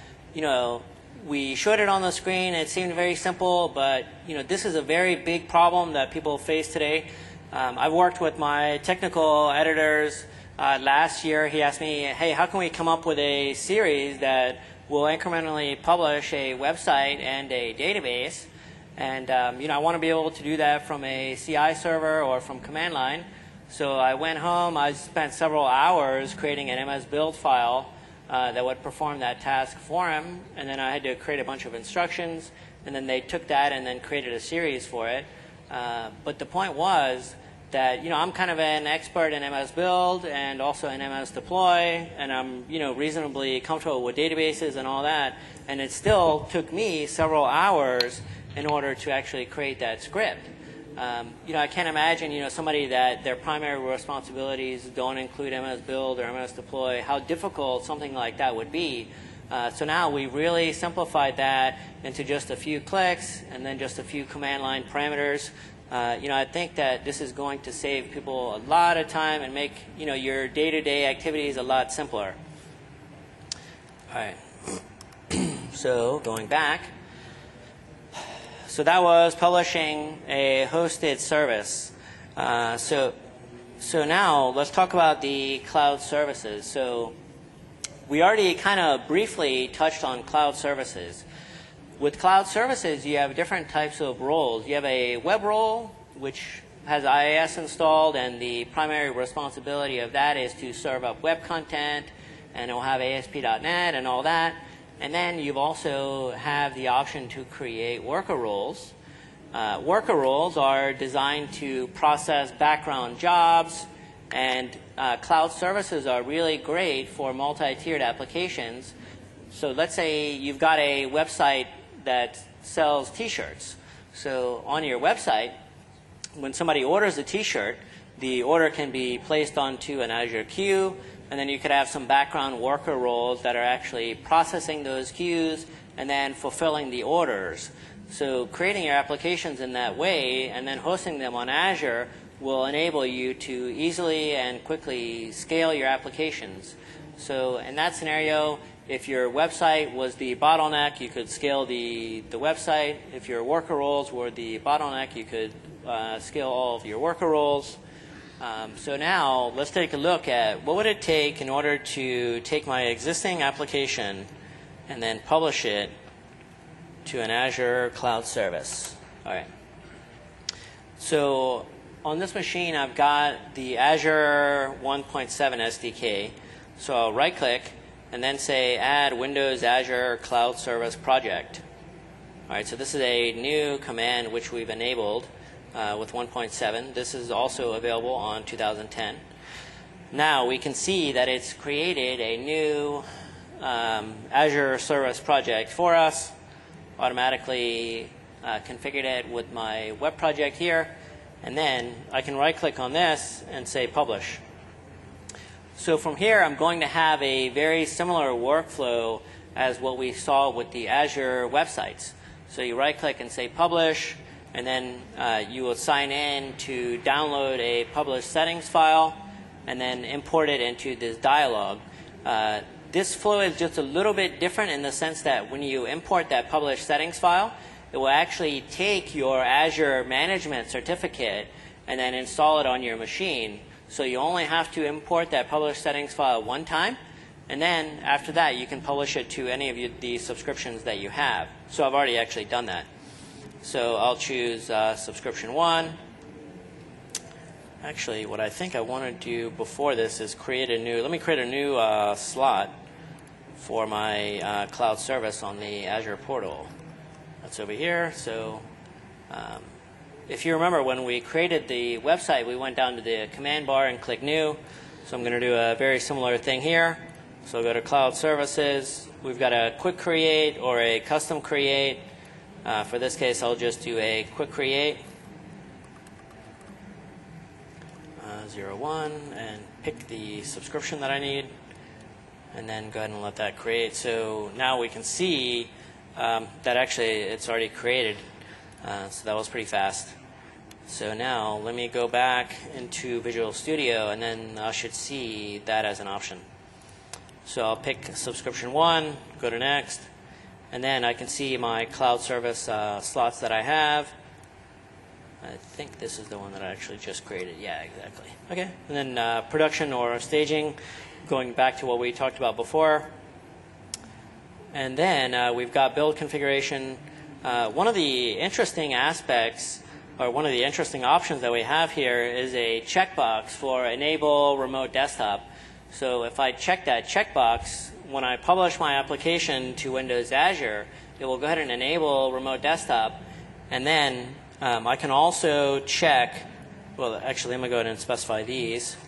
we showed it on the screen. It seemed very simple, but this is a very big problem that people face today. I've worked with my technical editors last year. He asked me, hey, how can we come up with a series that will incrementally publish a website and a database? And I want to be able to do that from a CI server or from command line. So I went home. I spent several hours creating an MS build file that would perform that task for him, and then I had to create a bunch of instructions, and then they took that and then created a series for it. But the point was that I'm kind of an expert in MS Build and also in MS Deploy, and I'm reasonably comfortable with databases and all that, and it still took me several hours in order to actually create that script. I can't imagine somebody that their primary responsibilities don't include MS Build or MS Deploy, how difficult something like that would be. So now we really simplified that into just a few clicks and then just a few command line parameters. I think that this is going to save people a lot of time and make your day-to-day activities a lot simpler. All right. So going back. So that was publishing a hosted service. So now let's talk about the cloud services. So we already kind of briefly touched on cloud services. With cloud services, you have different types of roles. You have a web role, which has IIS installed, and the primary responsibility of that is to serve up web content, and it will have ASP.NET and all that. And then you also have the option to create worker roles. Worker roles are designed to process background jobs, and cloud services are really great for multi-tiered applications. So let's say you've got a website that sells T-shirts. So on your website, when somebody orders a T-shirt, the order can be placed onto an Azure queue, and then you could have some background worker roles that are actually processing those queues and then fulfilling the orders. So creating your applications in that way and then hosting them on Azure will enable you to easily and quickly scale your applications. So in that scenario, if your website was the bottleneck, you could scale the website. If your worker roles were the bottleneck, you could scale all of your worker roles. So now let's take a look at what would it take in order to take my existing application and then publish it to an Azure cloud service. All right. So on this machine, I've got the Azure 1.7 SDK. So I'll right-click and then say Add Windows Azure Cloud Service Project. All right, so this is a new command which we've enabled with 1.7. This is also available on 2010. Now we can see that it's created a new Azure Service Project for us, automatically configured it with my web project here, and then I can right-click on this and say Publish. So from here, I'm going to have a very similar workflow as what we saw with the Azure websites. So you right-click and say Publish, and then you will sign in to download a published settings file and then import it into this dialog. This flow is just a little bit different in the sense that when you import that published settings file, it will actually take your Azure management certificate and then install it on your machine. So you only have to import that published settings file one time, and then after that you can publish it to any of the subscriptions that you have. So I've already actually done that. So I'll choose subscription 1. Actually, what I think I want to do before this is create a new slot for my cloud service on the Azure portal. That's over here. So if you remember, when we created the website, we went down to the command bar and click New. So I'm going to do a very similar thing here. So I'll go to Cloud Services. We've got a quick create or a custom create. For this case, I'll just do a quick create. 01 and pick the subscription that I need, and then go ahead and let that create. So now we can see that actually it's already created. So that was pretty fast. So now let me go back into Visual Studio, and then I should see that as an option. So I'll pick subscription 1, go to next, and then I can see my cloud service slots that I have. I think this is the one that I actually just created. Yeah, exactly. Okay. And then production or staging, going back to what we talked about before. And then we've got build configuration. One of the interesting aspects, or one of the interesting options that we have here is a checkbox for enable remote desktop. So if I check that checkbox, when I publish my application to Windows Azure, it will go ahead and enable remote desktop. And then I can also check, well, actually, I'm going to go ahead and specify these.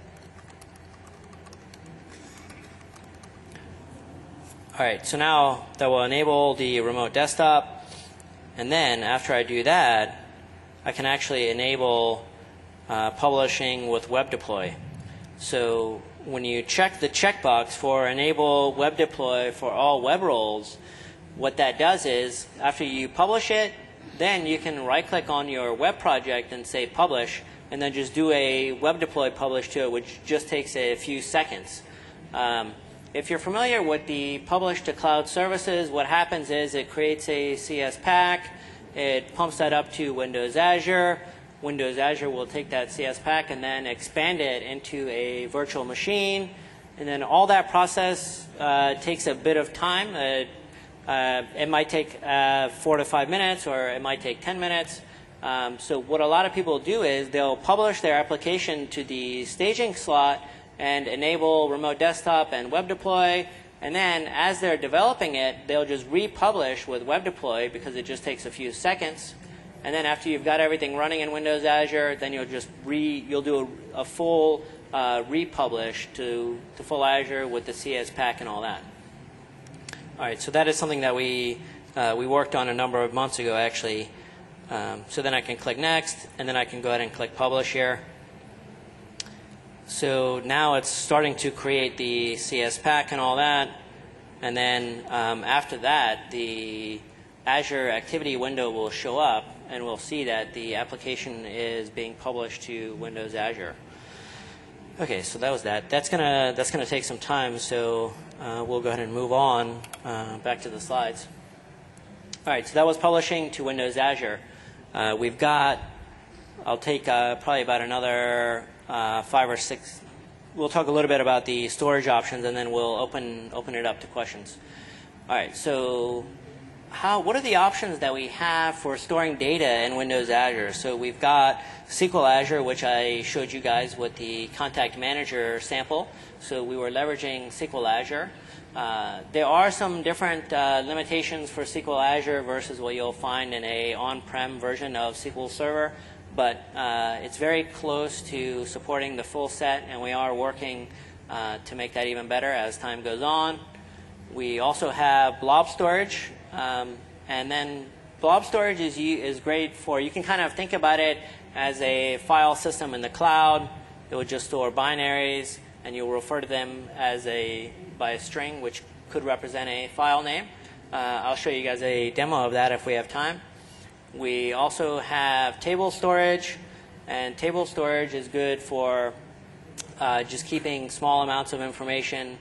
All right, so now that will enable the remote desktop. And then after I do that, I can actually enable publishing with web deploy. So when you check the checkbox for enable web deploy for all web roles, what that does is after you publish it, then you can right-click on your web project and say publish, and then just do a web deploy publish to it, which just takes a few seconds. If you're familiar with the publish to cloud services, what happens is it creates a CS pack, it pumps that up to Windows Azure. Windows Azure will take that CS pack and then expand it into a virtual machine, and then all that process takes a bit of time. It might take 4 to 5 minutes, or it might take 10 minutes. So what a lot of people do is they'll publish their application to the staging slot and enable remote desktop and web deploy. And then as they're developing it, they'll just republish with web deploy because it just takes a few seconds. And then after you've got everything running in Windows Azure, then you'll just you'll do a full republish to full Azure with the CS pack and all that. All right, so that is something that we worked on a number of months ago, actually. So then I can click Next, and then I can go ahead and click Publish here. So now it's starting to create the CS pack and all that. And then after that, the Azure activity window will show up, and we'll see that the application is being published to Windows Azure. Okay, so that was that. That's gonna take some time, so we'll go ahead and move on back to the slides. All right, so that was publishing to Windows Azure. We've got, I'll take probably about another 5 or 6. We'll talk a little bit about the storage options, and then we'll open it up to questions. All right, so what are the options that we have for storing data in Windows Azure? So we've got SQL Azure, which I showed you guys with the Contact Manager sample. So we were leveraging SQL Azure. There are some different limitations for SQL Azure versus what you'll find in a on-prem version of SQL Server, but it's very close to supporting the full set, and we are working to make that even better as time goes on. We also have blob storage, and then blob storage is great for, you can kind of think about it as a file system in the cloud. It would just store binaries, and you'll refer to them as by a string, which could represent a file name. I'll show you guys a demo of that if we have time. We also have table storage, and table storage is good for just keeping small amounts of information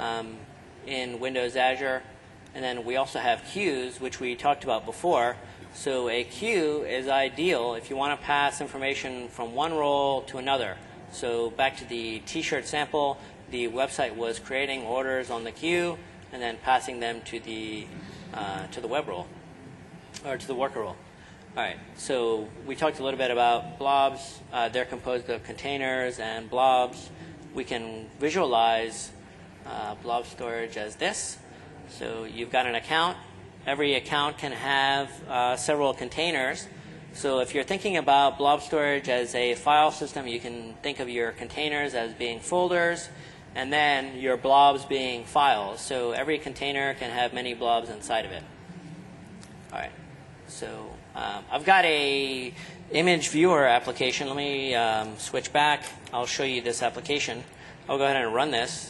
in Windows Azure. And then we also have queues, which we talked about before. So a queue is ideal if you want to pass information from one role to another. So back to the T-shirt sample, the website was creating orders on the queue and then passing them to the web role, or to the worker role. All right, so we talked a little bit about blobs. They're composed of containers and blobs. We can visualize blob storage as this. So you've got an account. Every account can have several containers. So if you're thinking about blob storage as a file system, you can think of your containers as being folders, and then your blobs being files. So every container can have many blobs inside of it. All right. So I've got a image viewer application. Let me switch back. I'll show you this application. I'll go ahead and run this.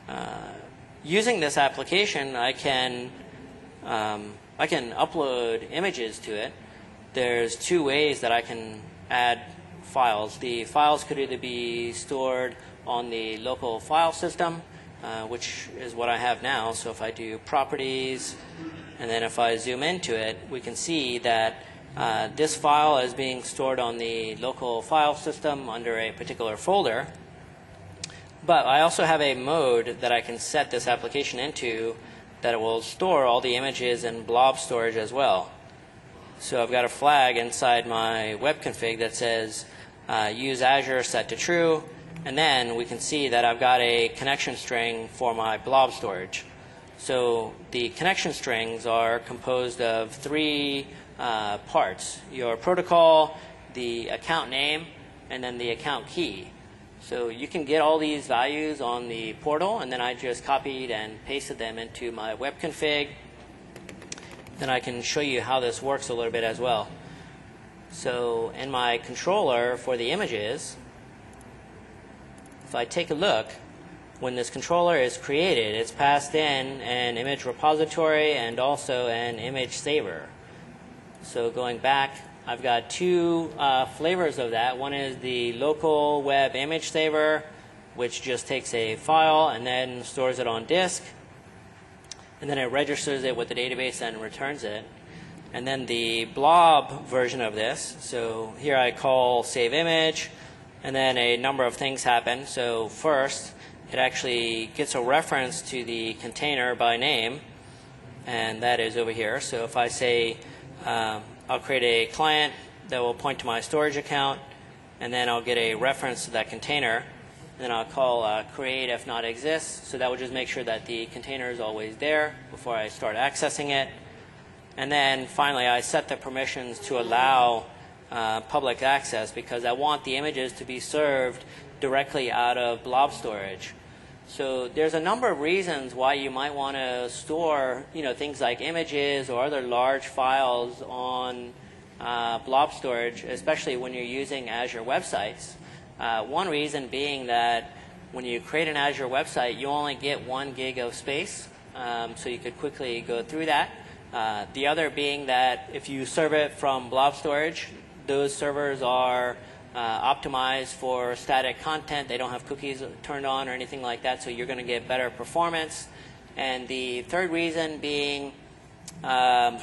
Using this application, I can upload images to it. There's 2 ways that I can add files. The files could either be stored on the local file system, which is what I have now. So if I do properties, and then if I zoom into it, we can see that this file is being stored on the local file system under a particular folder. But I also have a mode that I can set this application into that it will store all the images in blob storage as well. So I've got a flag inside my web config that says use Azure set to true, and then we can see that I've got a connection string for my blob storage. So the connection strings are composed of 3 parts: your protocol, the account name, and then the account key. So you can get all these values on the portal, and then I just copied and pasted them into my web config. Then I can show you how this works a little bit as well. So in my controller for the images, if I take a look, when this controller is created, it's passed in an image repository and also an image saver. So going back, I've got 2 flavors of that. One is the local web image saver, which just takes a file and then stores it on disk. And then it registers it with the database and returns it. And then the blob version of this, so here I call save image, and then a number of things happen. So first, it actually gets a reference to the container by name, and that is over here. So if I say I'll create a client that will point to my storage account, and then I'll get a reference to that container. Then I'll call create if not exists. So that will just make sure that the container is always there before I start accessing it. And then finally, I set the permissions to allow public access because I want the images to be served directly out of blob storage. So there's a number of reasons why you might want to store, things like images or other large files on blob storage, especially when you're using Azure websites. One reason being that when you create an Azure website, you only get 1 gig of space, so you could quickly go through that. The other being that if you serve it from blob storage, those servers are optimized for static content. They don't have cookies turned on or anything like that, so you're going to get better performance. And the third reason being that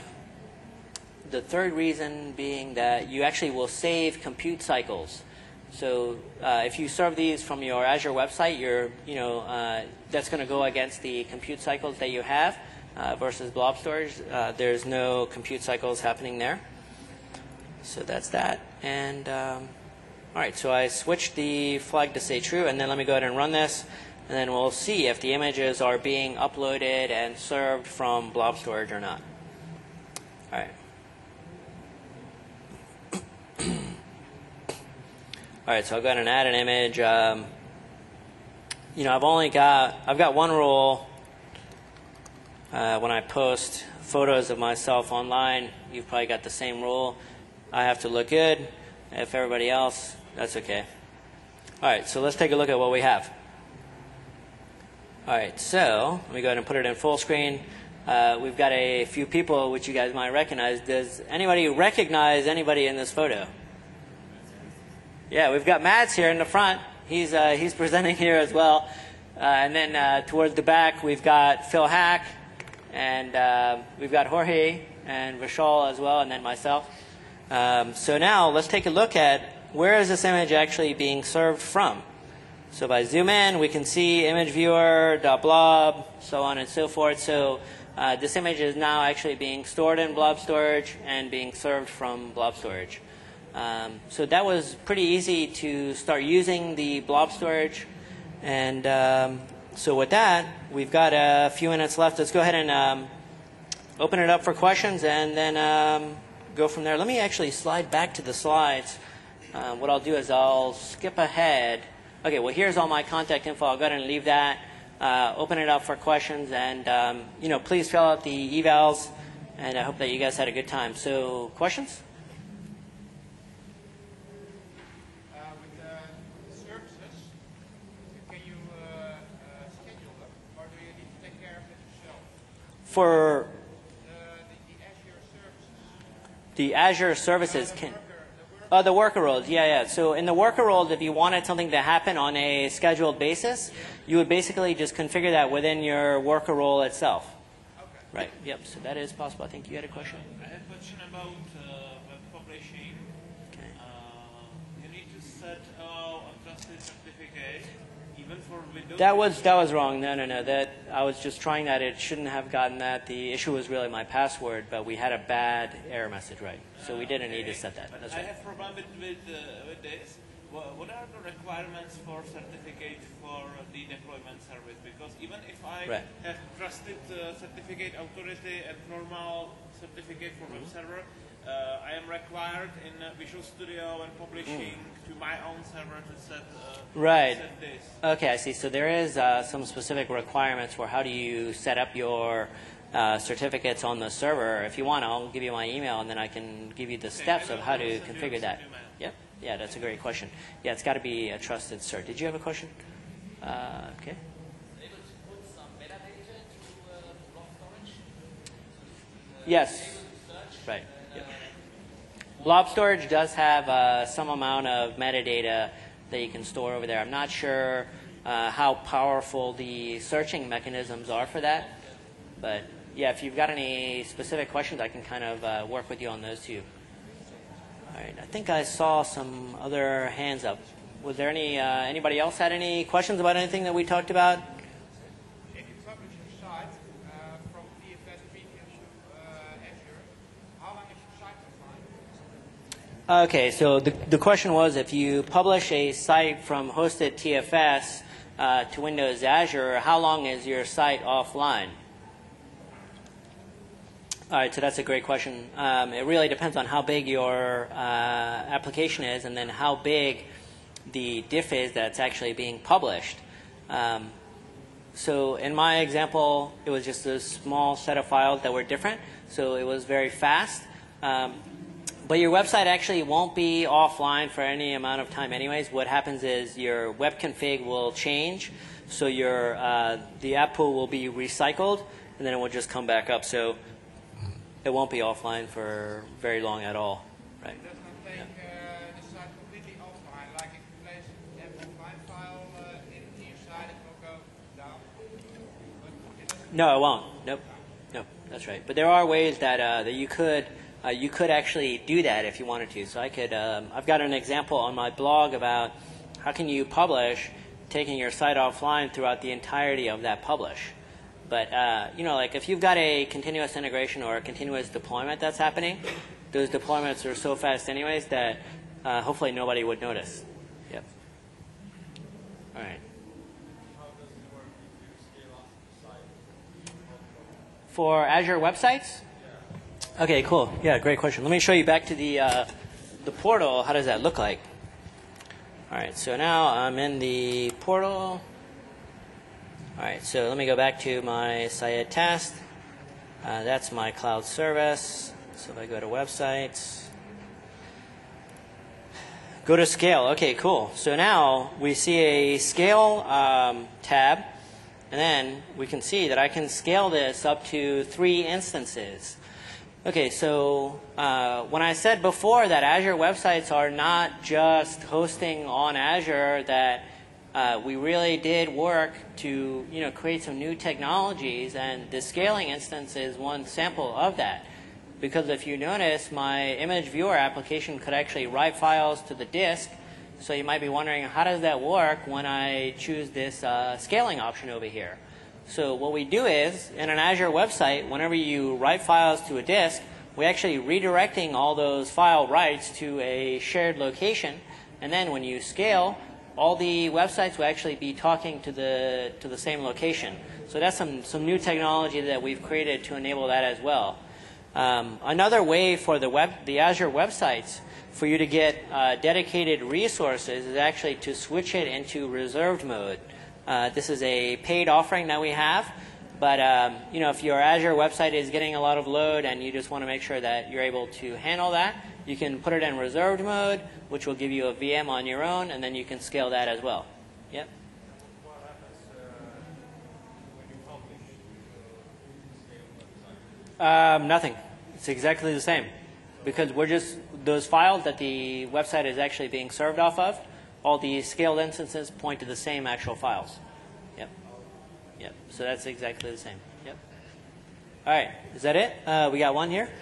you actually will save compute cycles. So if you serve these from your Azure website, that's going to go against the compute cycles that you have versus blob storage. There's no compute cycles happening there. So that's that. And all right, so I switched the flag to say true, and then let me go ahead and run this, and then we'll see if the images are being uploaded and served from blob storage or not. All right. All right, so I'll go ahead and add an image. I've got one rule when I post photos of myself online. You've probably got the same rule. I have to look good. If everybody else, that's okay. All right, so let's take a look at what we have. All right, so let me go ahead and put it in full screen. We've got a few people which you guys might recognize. Does anybody recognize anybody in this photo? Yeah, we've got Mads here in the front. He's presenting here as well. And then towards the back, we've got Phil Hack, and we've got Jorge and Vishal as well, and then myself. So now let's take a look at where is this image actually being served from. So if I zoom in, we can see image viewer, .blob, so on and so forth. So this image is now actually being stored in blob storage and being served from blob storage. So that was pretty easy to start using the blob storage. And so with that, we've got a few minutes left. Let's go ahead and open it up for questions and then go from there. Let me actually slide back to the slides. What I'll do is I'll skip ahead. Okay, well, here's all my contact info. I'll go ahead and leave that. Open it up for questions. And, please fill out the evals. And I hope that you guys had a good time. So questions? For the Azure services, the worker roles, yeah. So in the worker roles, if you wanted something to happen on a scheduled basis, you would basically just configure that within your worker role itself. Okay. Right. Yep. So that is possible. I think you had a question. I had a question about web publishing. Okay. You need to set a trusted certificate. Even for Windows. That was wrong. No. That I was just trying that. It shouldn't have gotten that. The issue was really my password, but we had a bad error message, right? So we didn't need to set that. That's I right. have problem with this. What are the requirements for certificate for the deployment service? Because even if I have trusted certificate authority and normal certificate for web server, I am required in Visual Studio and publishing to my own server to set this. Okay, I see. So there is some specific requirements for how do you set up your certificates on the server. If you want, I'll give you my email, and then I can give you the steps of how to configure that. Yep. Yeah, that's a great question. Yeah, it's got to be a trusted cert. Did you have a question? Okay. Able to put some metadata into blob storage? Yes. Right. Yep. Blob storage does have some amount of metadata that you can store over there. I'm not sure how powerful the searching mechanisms are for that. But, yeah, if you've got any specific questions, I can kind of work with you on those too. All right. I think I saw some other hands up. Was there anybody else had any questions about anything that we talked about? If you publish your site from TFS Premium to Azure, how long is your site offline? Okay, so the question was if you publish a site from hosted TFS to Windows Azure, how long is your site offline? All right, so that's a great question. It really depends on how big your application is and then how big the diff is that's actually being published. So in my example, it was just a small set of files that were different, so it was very fast. But your website actually won't be offline for any amount of time anyways. What happens is your web config will change, so your the app pool will be recycled, and then it will just come back up. So it won't be offline for very long at all. Right. It does not take the site completely offline. Like if you place an offline file into your site, it will go down. But it doesn't. No, it won't. Nope. No, that's right. But there are ways that that you could actually do that if you wanted to. So I could. I've got an example on my blog about how can you publish taking your site offline throughout the entirety of that publish. But like if you've got a continuous integration or a continuous deployment that's happening, those deployments are so fast anyways that hopefully nobody would notice. Yep. All right. For Azure websites? Okay, cool. Yeah, great question. Let me show you back to the portal. How does that look like? All right, so now I'm in the portal. All right, so let me go back to my Syed test. That's my cloud service. So if I go to websites, go to scale. Okay, cool. So now we see a scale tab, and then we can see that I can scale this up to 3 instances. Okay, so when I said before that Azure websites are not just hosting on Azure, that we really did work to create some new technologies, and the scaling instance is one sample of that. Because if you notice, my image viewer application could actually write files to the disk. So you might be wondering, how does that work when I choose this scaling option over here? So what we do is, in an Azure website, whenever you write files to a disk, we're actually redirecting all those file writes to a shared location. And then when you scale, all the websites will actually be talking to the same location. So that's some new technology that we've created to enable that as well. Another way for the Azure websites for you to get dedicated resources is actually to switch it into reserved mode. This is a paid offering that we have, but if your Azure website is getting a lot of load and you just want to make sure that you're able to handle that, you can put it in reserved mode, which will give you a VM on your own, and then you can scale that as well. Yep. What happens when you publish Nothing. It's exactly the same, because we're just those files that the website is actually being served off of. All the scaled instances point to the same actual files. Yep. Yep. So that's exactly the same. Yep. All right. Is that it? We got one here.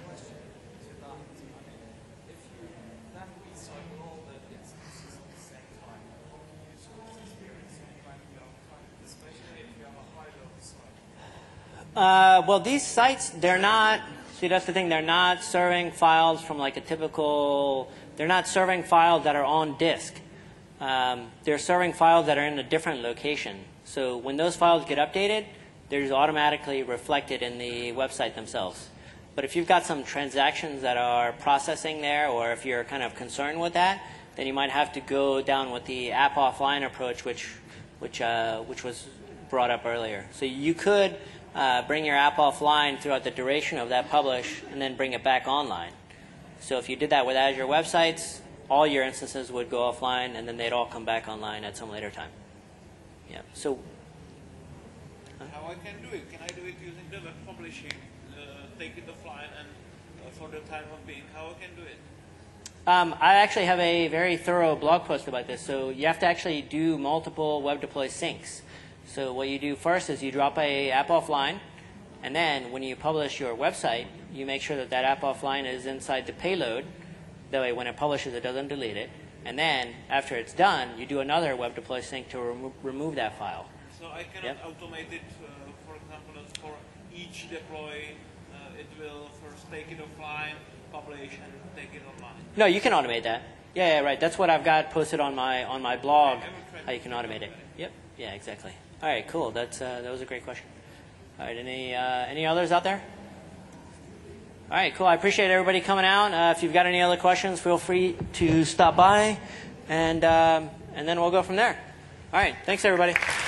Well, these sites, they're not, see, that's the thing, they're not serving files from like a typical, they're not serving files that are on disk. They're serving files that are in a different location. So when those files get updated, they're just automatically reflected in the website themselves. But if you've got some transactions that are processing there, or if you're kind of concerned with that, then you might have to go down with the app offline approach, which was brought up earlier. So you could bring your app offline throughout the duration of that publish and then bring it back online. So if you did that with Azure websites, all your instances would go offline and then they'd all come back online at some later time. Yeah. So how I can do it? Can I do it using the web publishing, take it offline, and for the time of being, how I can do it? I actually have a very thorough blog post about this. So you have to actually do multiple web deploy syncs. So what you do first is you drop a app offline, and then when you publish your website, you make sure that that app offline is inside the payload. That way when it publishes, it doesn't delete it. And then after it's done, you do another web deploy sync to remove that file. So I cannot automate it, for example, for each deploy, it will first take it offline, publish, and take it online. No, you can automate that. Yeah, right. That's what I've got posted on my blog, how you can automate it. Yep. Yeah, exactly. All right, cool. That was a great question. All right, any others out there? All right, cool. I appreciate everybody coming out. If you've got any other questions, feel free to stop by, and then we'll go from there. All right, thanks everybody.